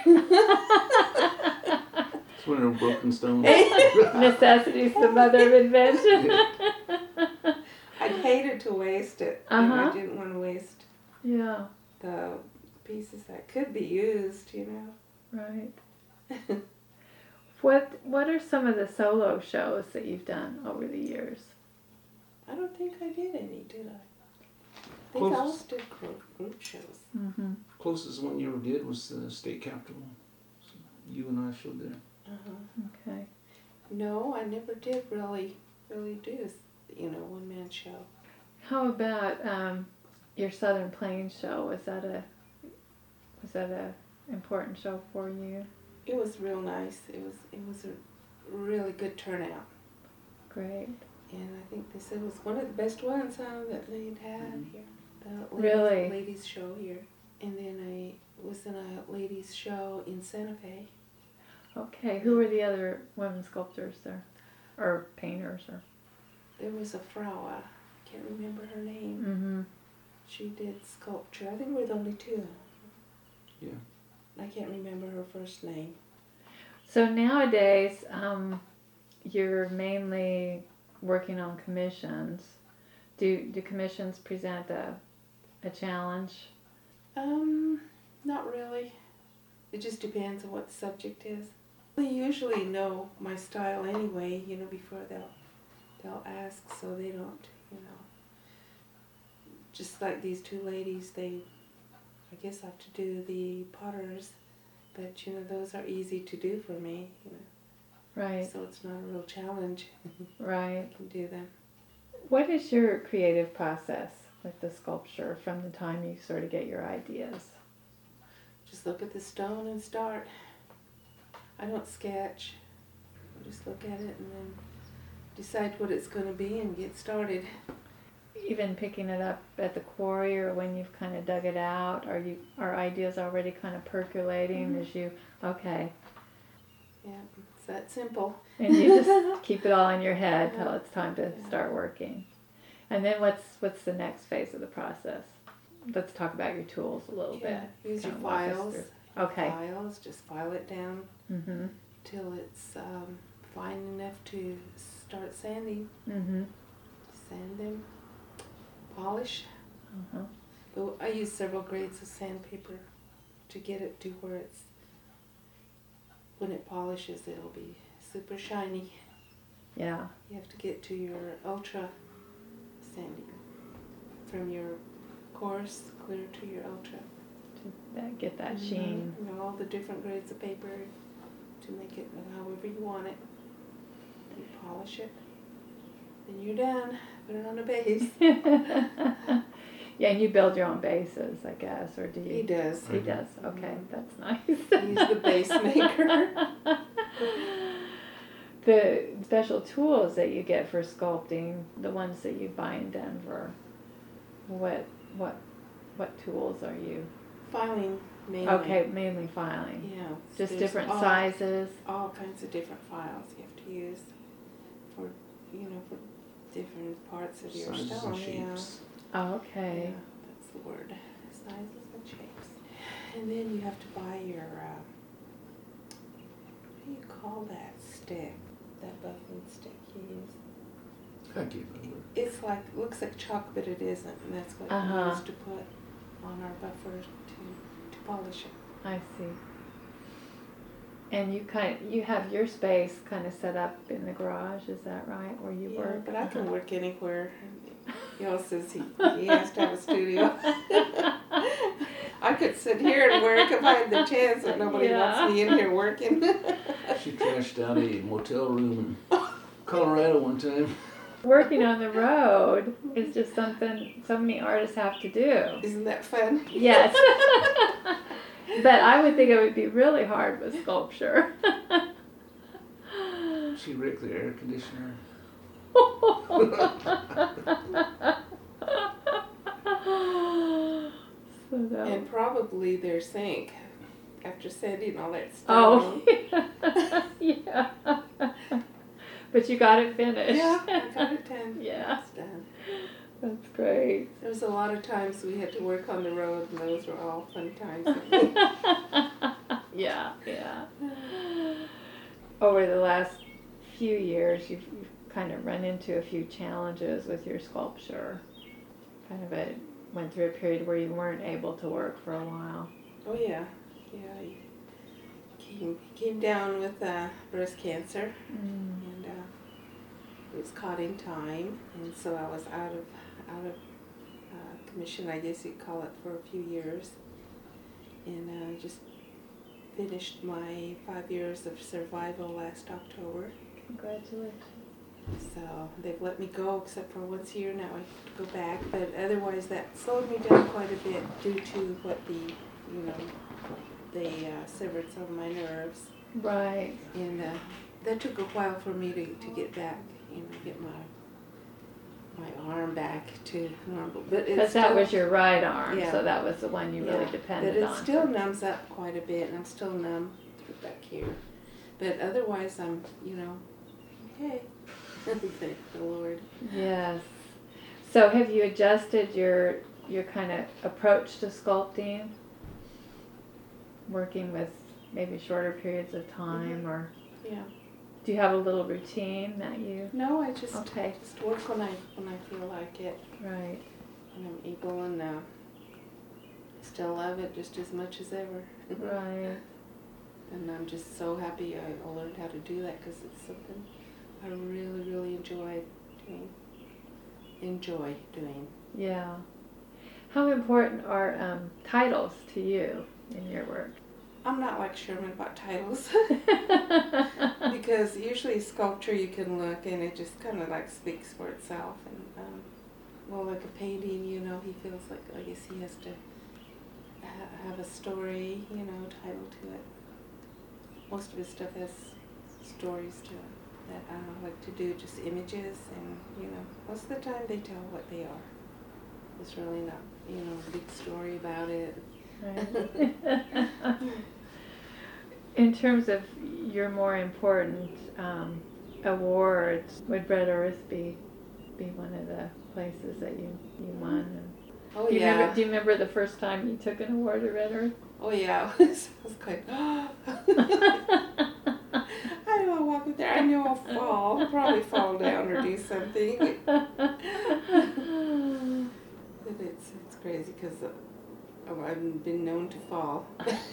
It's one of the broken stones. Necessity's the mother of invention. I hated to waste it. You know, Uh-huh. I didn't want to waste. Yeah. the pieces that could be used, you know. Right. What What are some of the solo shows that you've done over the years? I don't think I did any, did I? I think Close. I always did group, group shows. Mm-hmm. Closest one you ever did was the state capitol. So you and I showed there. Uh-huh. Okay. No, I never did really, really do, you know, one man show. How about um, your Southern Plains show? Was that a Was that a important show for you? It was real nice. It was it was a really good turnout, Great. and I think they said it was one of the best ones huh, that they'd had Mhm. here. The ladies, Really? ladies show here, and then I was in a ladies show in Santa Fe. Okay. Who were the other women sculptors there, or painters, or? There was a Frau, I can't remember her name. Mm-hmm. She did sculpture. I think we were the only two. Yeah. I can't remember her first name. So nowadays, um, you're mainly working on commissions. Do do commissions present a a challenge? Um, not really. It just depends on what the subject is. They usually know my style anyway, you know, before they'll they'll ask, so they don't, you know. Just like these two ladies, they, I guess, have to do the potters, but you know, those are easy to do for me, you know. Right. So it's not a real challenge. Right. I can do them. What is your creative process with the sculpture from the time you sort of get your ideas? Just look at the stone and start. I don't sketch. I just look at it and then decide what it's going to be and get started. Even picking it up at the quarry or when you've kind of dug it out, are you are ideas already kind of percolating Mhm. as you okay? Yeah, it's that simple. And you just keep it all in your head till Yeah. it's time to Yeah. start working. And then what's what's the next phase of the process? Let's talk about your tools a little Yeah, bit. use your Kinda walk us files. through. Okay. Files, just file it down Mhm. till it's um, fine enough to start sanding. Mhm. Sand them, polish. Uh-huh. But I use several grades of sandpaper to get it to where it's, when it polishes, it'll be super shiny. Yeah. You have to get to your ultra sanding, from your coarse clear to your ultra. To that, get that Mhm. sheen. You know, all the different grades of paper to make it however you want it. You polish it, then you're done. Put it on a base. Yeah, and you build your own bases, I guess, or do you? He does. He does. Okay, Mhm. that's nice. He's the base maker. The special tools that you get for sculpting, the ones that you buy in Denver, what what what tools are you? Filing mainly. Okay, mainly filing. Yeah. Just there's different all, sizes. All kinds of different files you have to use for, you know, for different parts of your Sizes stone. and Yeah. shapes. Oh, okay. Yeah, that's the word. Sizes and shapes. And then you have to buy your, uh, what do you call that stick? That buffing stick you use? I can't remember. It's like, looks like chalk, but it isn't. And that's what Uh-huh. we used to put on our buffer to, to polish it. I see. And you kind you have your space kind of set up in the garage, is that right? Where you Yeah, work? but I can work anywhere. He says he, he has to have a studio. I could sit here and work if I had the chance, but nobody Yeah. wants me in here working. She trashed out a motel room in Colorado one time. Working on the road is just something so many artists have to do. Isn't that fun? Yes. But I would think it would be really hard with sculpture. She wrecked the air conditioner. So that- And probably their sink after sanding all that oh, stone. yeah. But you got it finished. Yeah, I got it done. Yeah, It's done. that's great. There was a lot of times we had to work on the road, and those were all fun times. Yeah, yeah. Over the last few years, you've, you've kind of run into a few challenges with your sculpture. Kind of a went through a period where you weren't able to work for a while. Oh yeah, yeah. He came came down with uh, breast cancer, Mm. and uh, it was caught in time, and so I was out of out of uh, commission, I guess you'd call it, for a few years, and uh, just finished my five years of survival last October. Congratulations. So they've let me go except for once a year now. I have to go back, but otherwise that slowed me down quite a bit due to what the, you know, they uh, severed some of my nerves, Right. and uh, that took a while for me to, to get back, you know, get my my arm back to normal. But Because it's that still, was your right arm, Yeah. so that was the one you really yeah, depended but it on. still numbs up quite a bit, and I'm still numb back here. But otherwise, I'm, you know, okay. Thank the Lord. Yes. So have you adjusted your your kind of approach to sculpting? Working with maybe shorter periods of time, Mhm. or Yeah. do you have a little routine that you? No, I just Okay. just work when I when I feel like it, Right. and I'm able, and uh, still love it just as much as ever. Right. And I'm just so happy I learned how to do that, because it's something I really really enjoy doing. Enjoy doing. Yeah. How important are um, titles to you in your work? I'm not like Sherman about titles. Because usually sculpture you can look and it just kind of like speaks for itself, and um, well, like a painting, you know, he feels like I guess he has to ha- have a story, you know, title to it. Most of his stuff has stories to it that I don't like to do, just images, and you know, most of the time they tell what they are. There's really not, you know, a big story about it. Right. In terms of your more important um, awards, would Red Earth be be one of the places that you, you won? And Oh do you yeah. remember, do you remember the first time you took an award at Red Earth? Oh yeah. I was like, I don't walk up there. I know I'll fall. Probably fall down or do something. But it's it's crazy because I've been known to fall.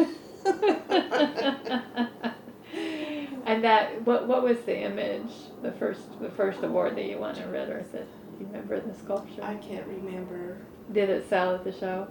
And that, what what was the image, the first the first award that you won at Red Earth? Do you remember the sculpture? I can't remember. Did it sell at the show?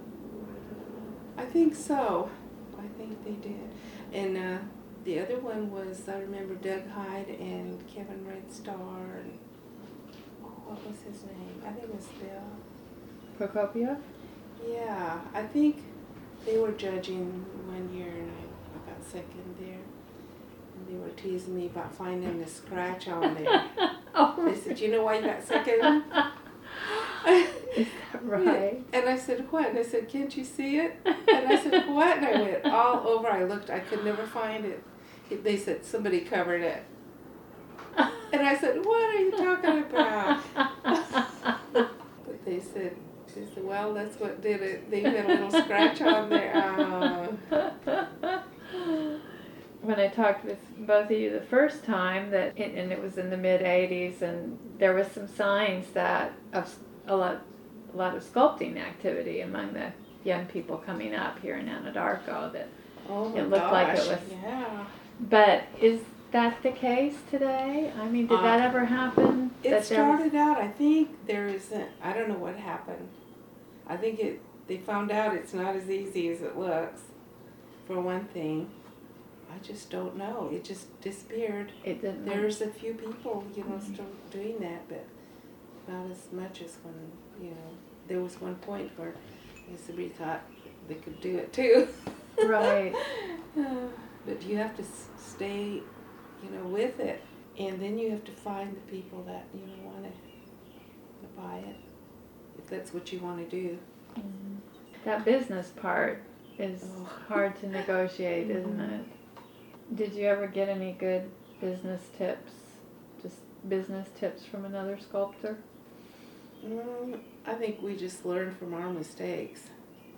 I think so. I think they did. And uh, the other one was, I remember Doug Hyde and Kevin Red Star and oh, what was his name? I think it was Bill. Prokopiev? Yeah, I think they were judging one year, and I, I got second there. And they were teasing me about finding the scratch on there. Oh, They said, "You know why you got second?" Is that right? And I said, "What?" And I said, "Can't you see it?" And I said, "What?" And I went all over. I looked. I could never find it. They said somebody covered it. And I said, "What are you talking about?" But they said, they said, "Well, that's what did it. They had a little scratch on there." Oh. When I talked with both of you the first time, that it, and it was in the mid eighties, and there was some signs that of a lot, a lot of sculpting activity among the young people coming up here in Anadarko. That Oh my it looked gosh. like it was. Yeah. But is that the case today? I mean, did Uh, that ever happen? It That there was- started out, I think there isn't, I don't know what happened. I think it, they found out it's not as easy as it looks, for one thing. I just don't know. It just disappeared. It didn't. There's a few people, you know, still doing that, but not as much as when, you know, there was one point where I guess somebody thought they could do it too. Right. But you have to s- stay, you know, with it, and then you have to find the people that, you know, want to buy it, if that's what you want to do. Mhm. That business part is Oh. hard to negotiate, isn't it? Did you ever get any good business tips? Just business tips from another sculptor? Mm, I think we just learned from our mistakes.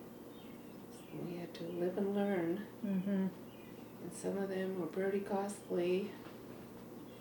We had to live and learn, Mm-hmm. and some of them were pretty costly.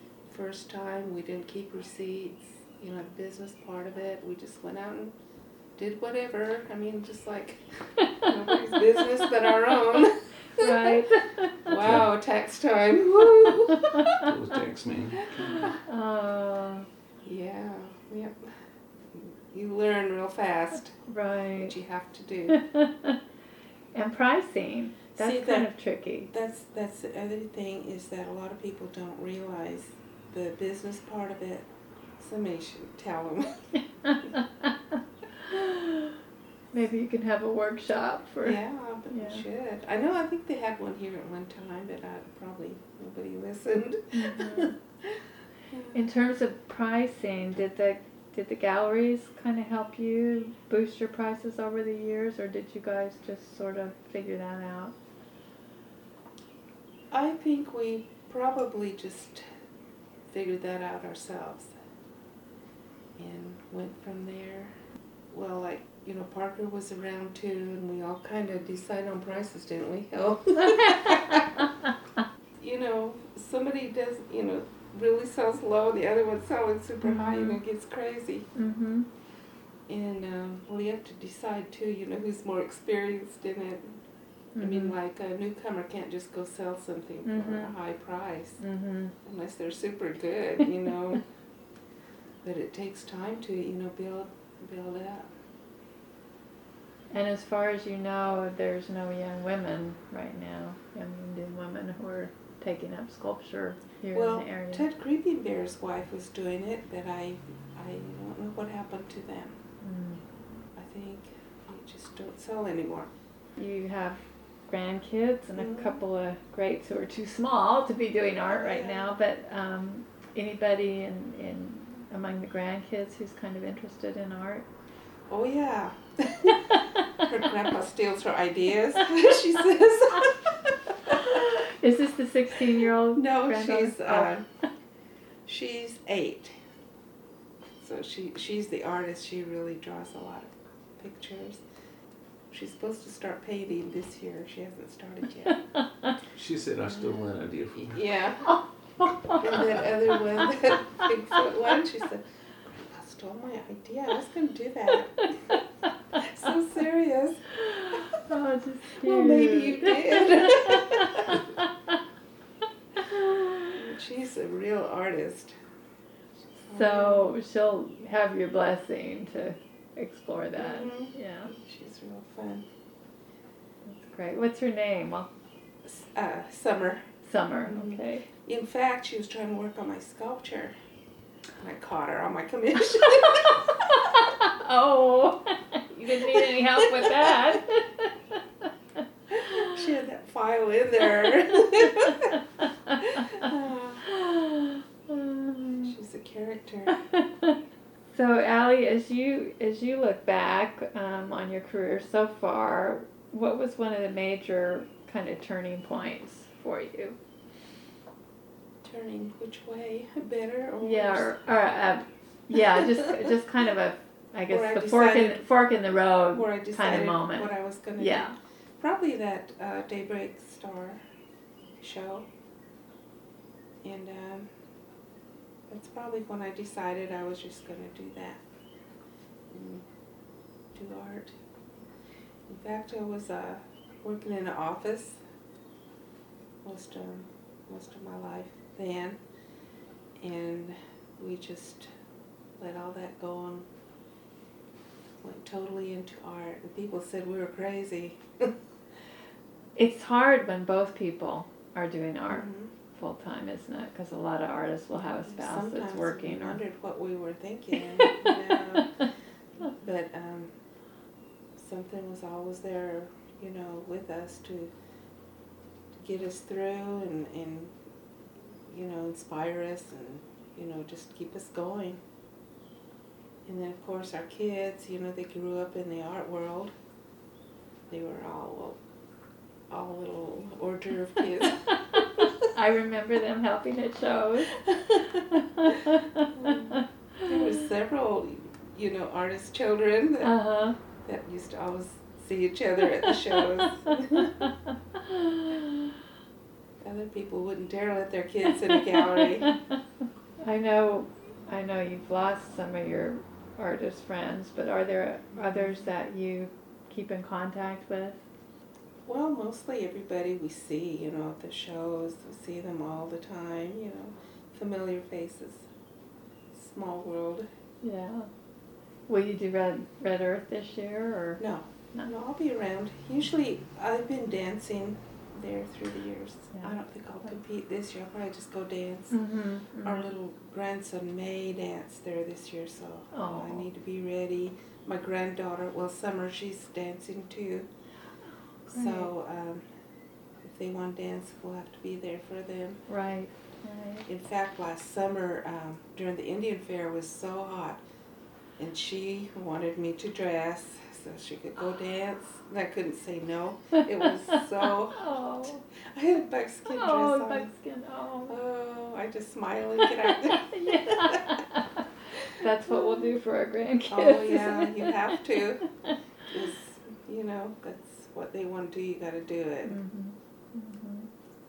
First time, we didn't keep receipts, you know, the business part of it. We just went out and did whatever. I mean, just like nobody's business but our own. Right. Wow, tax time. Woo. It was tax man. Oh, Yeah, yep. You learn real fast right. what you have to do. And pricing. That's See, kind that- of tricky. That's that's the other thing is that a lot of people don't realize the business part of it. Somebody should tell them. Maybe you can have a workshop for. Yeah, but Yeah. we should. I know. I think they had one here at one time, but I, probably nobody listened. Mhm. In terms of pricing, did the did the galleries kind of help you boost your prices over the years, or did you guys just sort of figure that out? I think we probably just figured that out ourselves and went from there. Well, like, you know, Parker was around too, and we all kind of decided on prices, didn't we? Oh. You know, somebody does, you know, really sells low, the other one's selling super high, and it gets crazy. Mm-hmm. And, um, well, you have to decide too, you know, who's more experienced in it. I mean, like, a newcomer can't just go sell something for Mhm. a high price Mm-hmm. unless they're super good, you know. But it takes time to, you know, build build up. And as far as you know, there's no young women right now, young Indian women who are taking up sculpture here Well, in the area. Ted Creeping Bear's wife was doing it, but I I don't know what happened to them. Mm. I think they just don't sell anymore. You have grandkids and Mhm. a couple of greats who are too small to be doing art right Yeah. now, but um, anybody in, in among the grandkids who's kind of interested in art? Oh yeah. Her grandpa steals her ideas, she says. Is this the sixteen-year-old No, granddaughter? she's uh, she's eight. So she she's the artist. She really draws a lot of pictures. She's supposed to start painting this year. She hasn't started yet. She said I stole that idea from her. Yeah. And that other one, that Bigfoot one, she said, Grandpa stole my idea. I was going to do that. So serious. Oh, just cute. Well, maybe you did. She's a real artist. So she'll have your blessing to explore that. Mhm. Yeah, She's real fun. that's great. What's her name? Well, Uh, Summer. Summer. Mhm. Okay. In fact, she was trying to work on my sculpture. And I caught her on my commission. Oh, you didn't need any help with that. She had that file in there. She's a character. So, Allie, as you as you look back um, on your career so far, what was one of the major kind of turning points for you? Turning which way? Better or Yeah, worse? or, or uh, yeah, just just kind of a, I guess Where I the fork in decided- fork in the road Where I kind decided of moment. what I was going to Yeah. do. Probably that uh, Daybreak Star show. And um, that's probably when I decided I was just going to do that. And do art. In fact, I was uh, working in an office most of, most of my life then. And we just let all that go and went totally into art. And people said we were crazy. It's hard when both people are doing art Mhm. full time, isn't it? Because a lot of artists will have a spouse Sometimes that's working. we Or wondered what we were thinking, you know. But um, something was always there, you know, with us to, to get us through and, and, you know, inspire us and, you know, just keep us going. And then, of course, our kids, you know, they grew up in the art world. They were all, all little hors d'oeuvre kids. I remember them helping at shows. There were several, you know, artist children that, Uh-huh. that used to always see each other at the shows. Other people wouldn't dare let their kids in a gallery. I know, I know you've lost some of your artist friends, but are there others that you keep in contact with? Well, mostly everybody we see, you know, at the shows, we see them all the time, you know, familiar faces. Small world. Yeah. Will you do Red Red Earth this year, or No, no? no, I'll be around. Usually, I've been dancing there through the years. Yeah. I don't think I'll compete this year. I'll probably just go dance. Mm-hmm. Our little grandson may dance there this year, so Oh. I need to be ready. My granddaughter, well, Summer, she's dancing too. So um, if they want to dance, we'll have to be there for them. Right. Right. In fact, last summer um, during the Indian Fair was so hot, and she wanted me to dress so she could go dance. And I couldn't say no. It was so hot. Oh. I had a buckskin Oh, dress on. buckskin. Oh. Oh, I just smile and get out there. Yeah. That's what we'll do for our grandkids. Oh yeah, you have to. 'Cause, you know, that's what they want to do. You got to do it. Mm-hmm. Mm-hmm.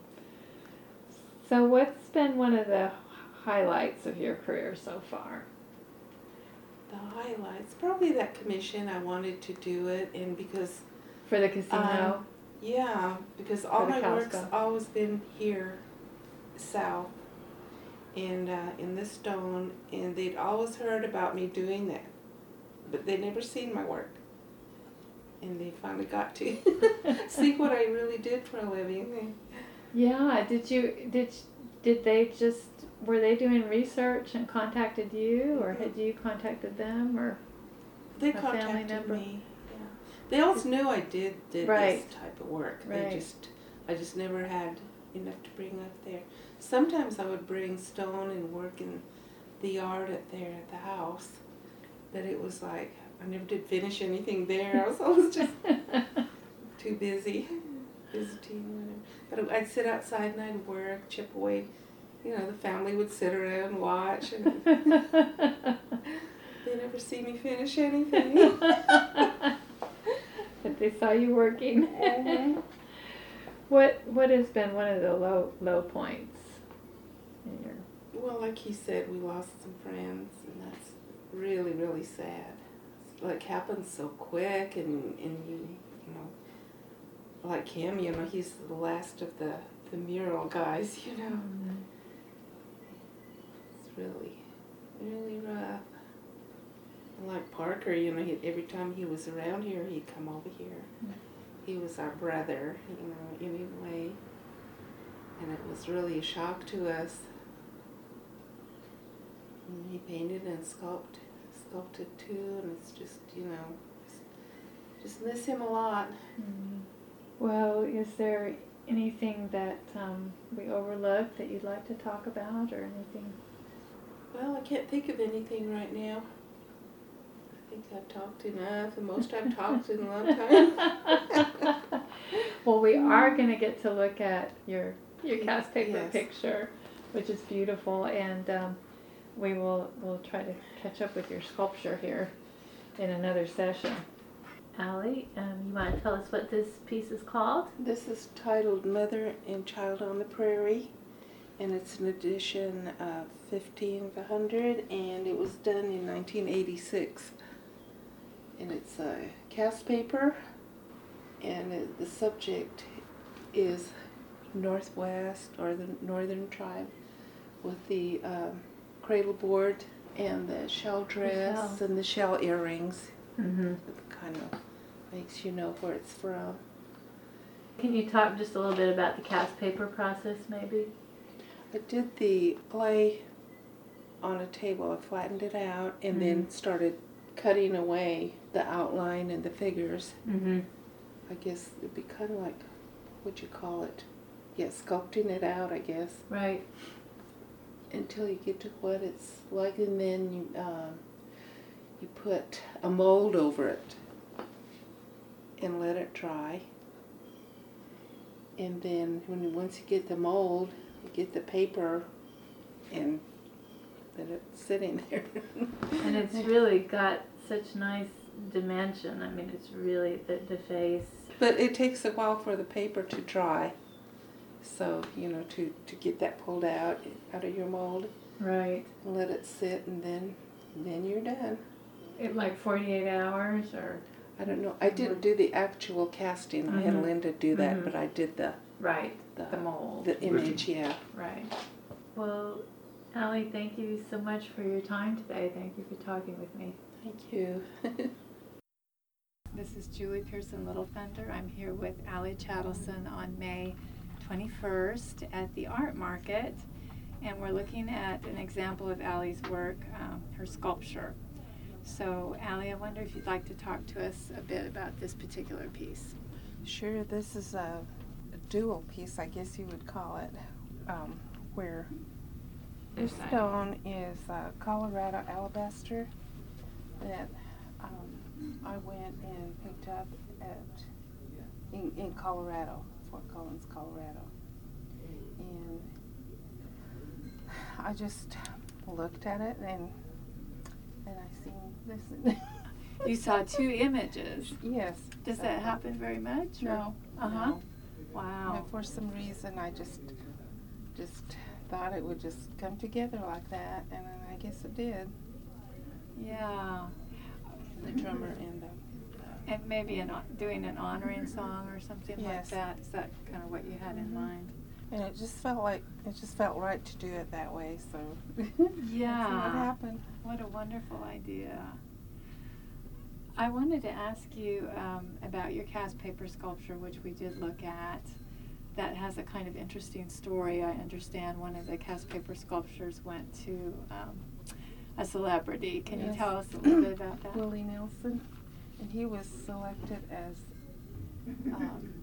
So, what's been one of the highlights of your career so far? The highlights, probably that commission. I wanted to do it, and because For the casino? Um, yeah, because all For the my work's Costco. always been here, south, and uh, in the stone, and they'd always heard about me doing that, but they never seen my work, and they finally got to see what I really did for a living. Yeah. Did you did did they just were they doing research and contacted you, or had you contacted them, or? They A family contacted member? me. Yeah, they always knew I did did Right. this type of work. Right. They just, I just never had enough to bring up there. Sometimes I would bring stone and work in the yard at there at the house, but it was like I never did finish anything there. I was always just too busy visiting. Whatever. But I'd sit outside and I'd work, chip away. You know, the family would sit around and watch, and they never see me finish anything. But they saw you working. Mm-hmm. What what has been one of the low low points in your? Well, like he said, we lost some friends, and that's really, really sad. It's like happens so quick, and, and you, you know, like him, you know, he's the last of the, the mural guys, you know. It's really, really rough. And like Parker, you know, he, every time he was around here, he'd come over here. Mm. He was our brother, you know, in a way. And it was really a shock to us. And he painted and sculpted, sculpted too, and it's just, you know, just, just miss him a lot. Mm. Well, is there anything that um, we overlooked that you'd like to talk about, or anything? Well, I can't think of anything right now. I think I've talked enough, the most I've talked in a long time. Well, we are going to get to look at your your cast paper Yes. picture, which is beautiful, and um, we will we'll try to catch up with your sculpture here in another session. Allie, um, you want to tell us what this piece is called? This is titled Mother and Child on the Prairie, and it's an edition of fifteen hundred, and it was done in nineteen eighty-six. And it's a uh, cast paper, and it, the subject is Northwest, or the Northern Tribe, with the um, cradle board and the shell dress shell. and the shell earrings. Mm-hmm. It kind of makes you know where it's from. Can you talk just a little bit about the cast paper process, maybe? I did the clay on a table. I flattened it out and Mm-hmm. then started cutting away the outline and the figures. Mm-hmm. I guess it'd be kind of like, what'd you call it? Yeah, sculpting it out, I guess, Right. until you get to what it's like, and then you um, you put a mold over it and let it dry. And then when once you get the mold, you get the paper and let it sitting there. And it's really got such nice dimension. I mean, it's really the, the face. But it takes a while for the paper to dry. So, you know, to, to get that pulled out out of your mold Right. and let it sit, and then then you're done. it like forty-eight hours or? I don't know. I didn't do the actual casting. I had Mhm. Linda do that, Mhm. but I did the Right, the, the mold. the image. Yeah. Right. Well, Allie, thank you so much for your time today. Thank you for talking with me. Thank you. This is Julie Pearson Littlefender. I'm here with Allie Chattleson on May twenty-first at the Art Market, and we're looking at an example of Allie's work, um, her sculpture. So, Allie, I wonder if you'd like to talk to us a bit about this particular piece. Sure. This is a, a dual piece, I guess you would call it, um, where the This side. stone is uh, Colorado alabaster that um, I went and picked up at in, in Colorado, Fort Collins, Colorado, and I just looked at it and and I seen this. You saw two images. Yes. Does so- that happen very much? or- No. Uh-huh. No. Wow. And for some reason, I just just thought it would just come together like that, and then I guess it did. Yeah. The drummer and the And maybe an, hon- doing an honoring song or something like Yes. that. Is that kind of what you had in Mhm. mind? and it just felt like it just felt right to do it that way. So Yeah. that's what happened. What a wonderful idea. I wanted to ask you um, about your cast paper sculpture, which we did look at. That has a kind of interesting story. I understand one of the cast paper sculptures went to um, a celebrity. Can you Yes. tell us a little bit about that? Willie Nelson, and he was selected as um,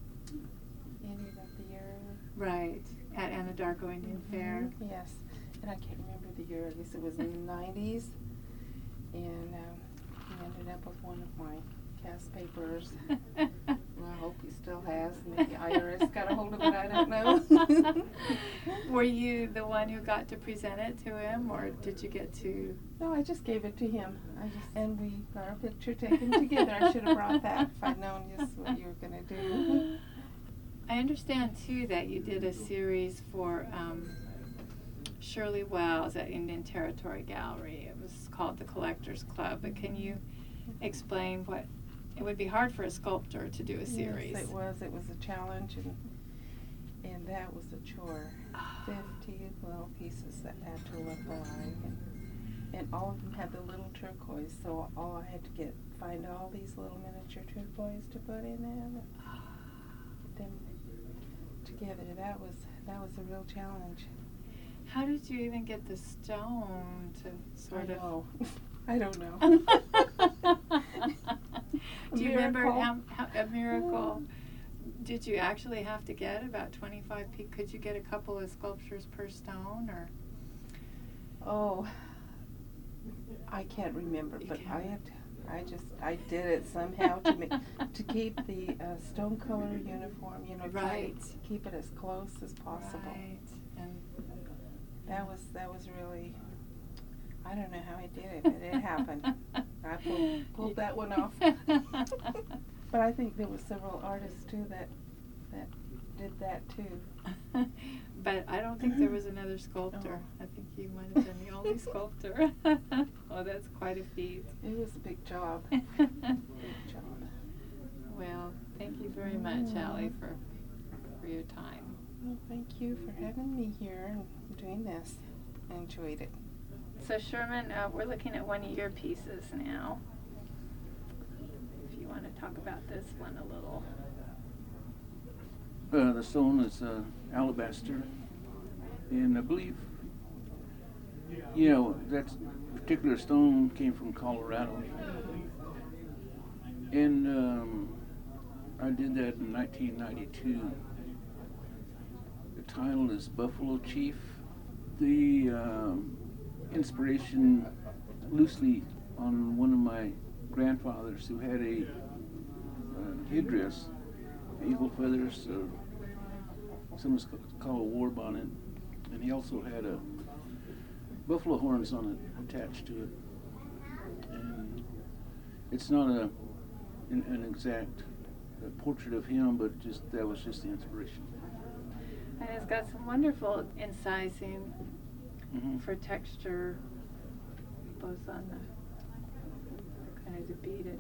Indian of the Year. Right, at Anadarko Indian Fair. Mhm, yes, and I can't remember the year. I guess it was in the nineties, and um, he ended up with one of my cast papers. Well, I hope he still has. Maybe I R S got a hold of it. I don't know. Were you the one who got to present it to him, or did you get to? No, I just gave it to him. I just and we got our picture taken together. I should have brought that if I'd known just what you were gonna do. I understand too that you did a series for um, Shirley Wells at Indian Territory Gallery. It was called the Collectors Club. But can you explain what? It would be hard for a sculptor to do a series. Yes, it was. It was a challenge, and and that was a chore. Fifty little pieces that had to look alike, and, and all of them had the little turquoise. So all I had to get find all these little miniature turquoise to put in there, and put them together. That was that was a real challenge. How did you even get the stone to sort I of? know. I don't know. Do you remember Miracle. how, how, a miracle? Did you actually have to get about twenty-five p? Could you get a couple of sculptures per stone, or? Oh, I can't remember, You but can't. I had. To, I just I did it somehow to make to keep the uh, stone color uniform. You know, try to Right. keep it as close as possible. Right. And That was that was really. I don't know how I did it, but it happened. I pulled, pulled that one off. But I think there were several artists too that that did that too. But I don't think there was another sculptor. Oh. I think you might have been the only sculptor. Oh, that's quite a feat. It was a big job. Big job. Well, thank you very much, Allie, for for your time. Well, thank you for having me here and doing this. I enjoyed it. So Sherman, uh, we're looking at one of your pieces now. If you want to talk about this one a little. Uh, the stone is uh, alabaster, and I believe, you know, that particular stone came from Colorado, and um, I did that in nineteen ninety-two. The title is Buffalo Chief. The um, inspiration loosely on one of my grandfathers who had a uh, headdress, eagle feathers, uh, some is called a war bonnet, and he also had a buffalo horns on it attached to it. And it's not a an, an exact uh, portrait of him, but just that was just the inspiration. And it's got some wonderful incising Mm-hmm. for texture, both on the And there's a beaded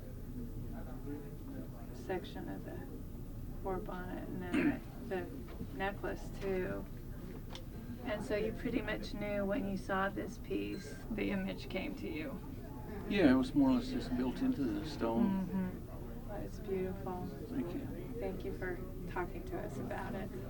section of the warp on it, and then the, the necklace too. And so you pretty much knew when you saw this piece, the image came to you. Yeah, it was more or less just built into the stone. Mm-hmm. Well, it's beautiful. Thank you. Thank you for talking to us about it.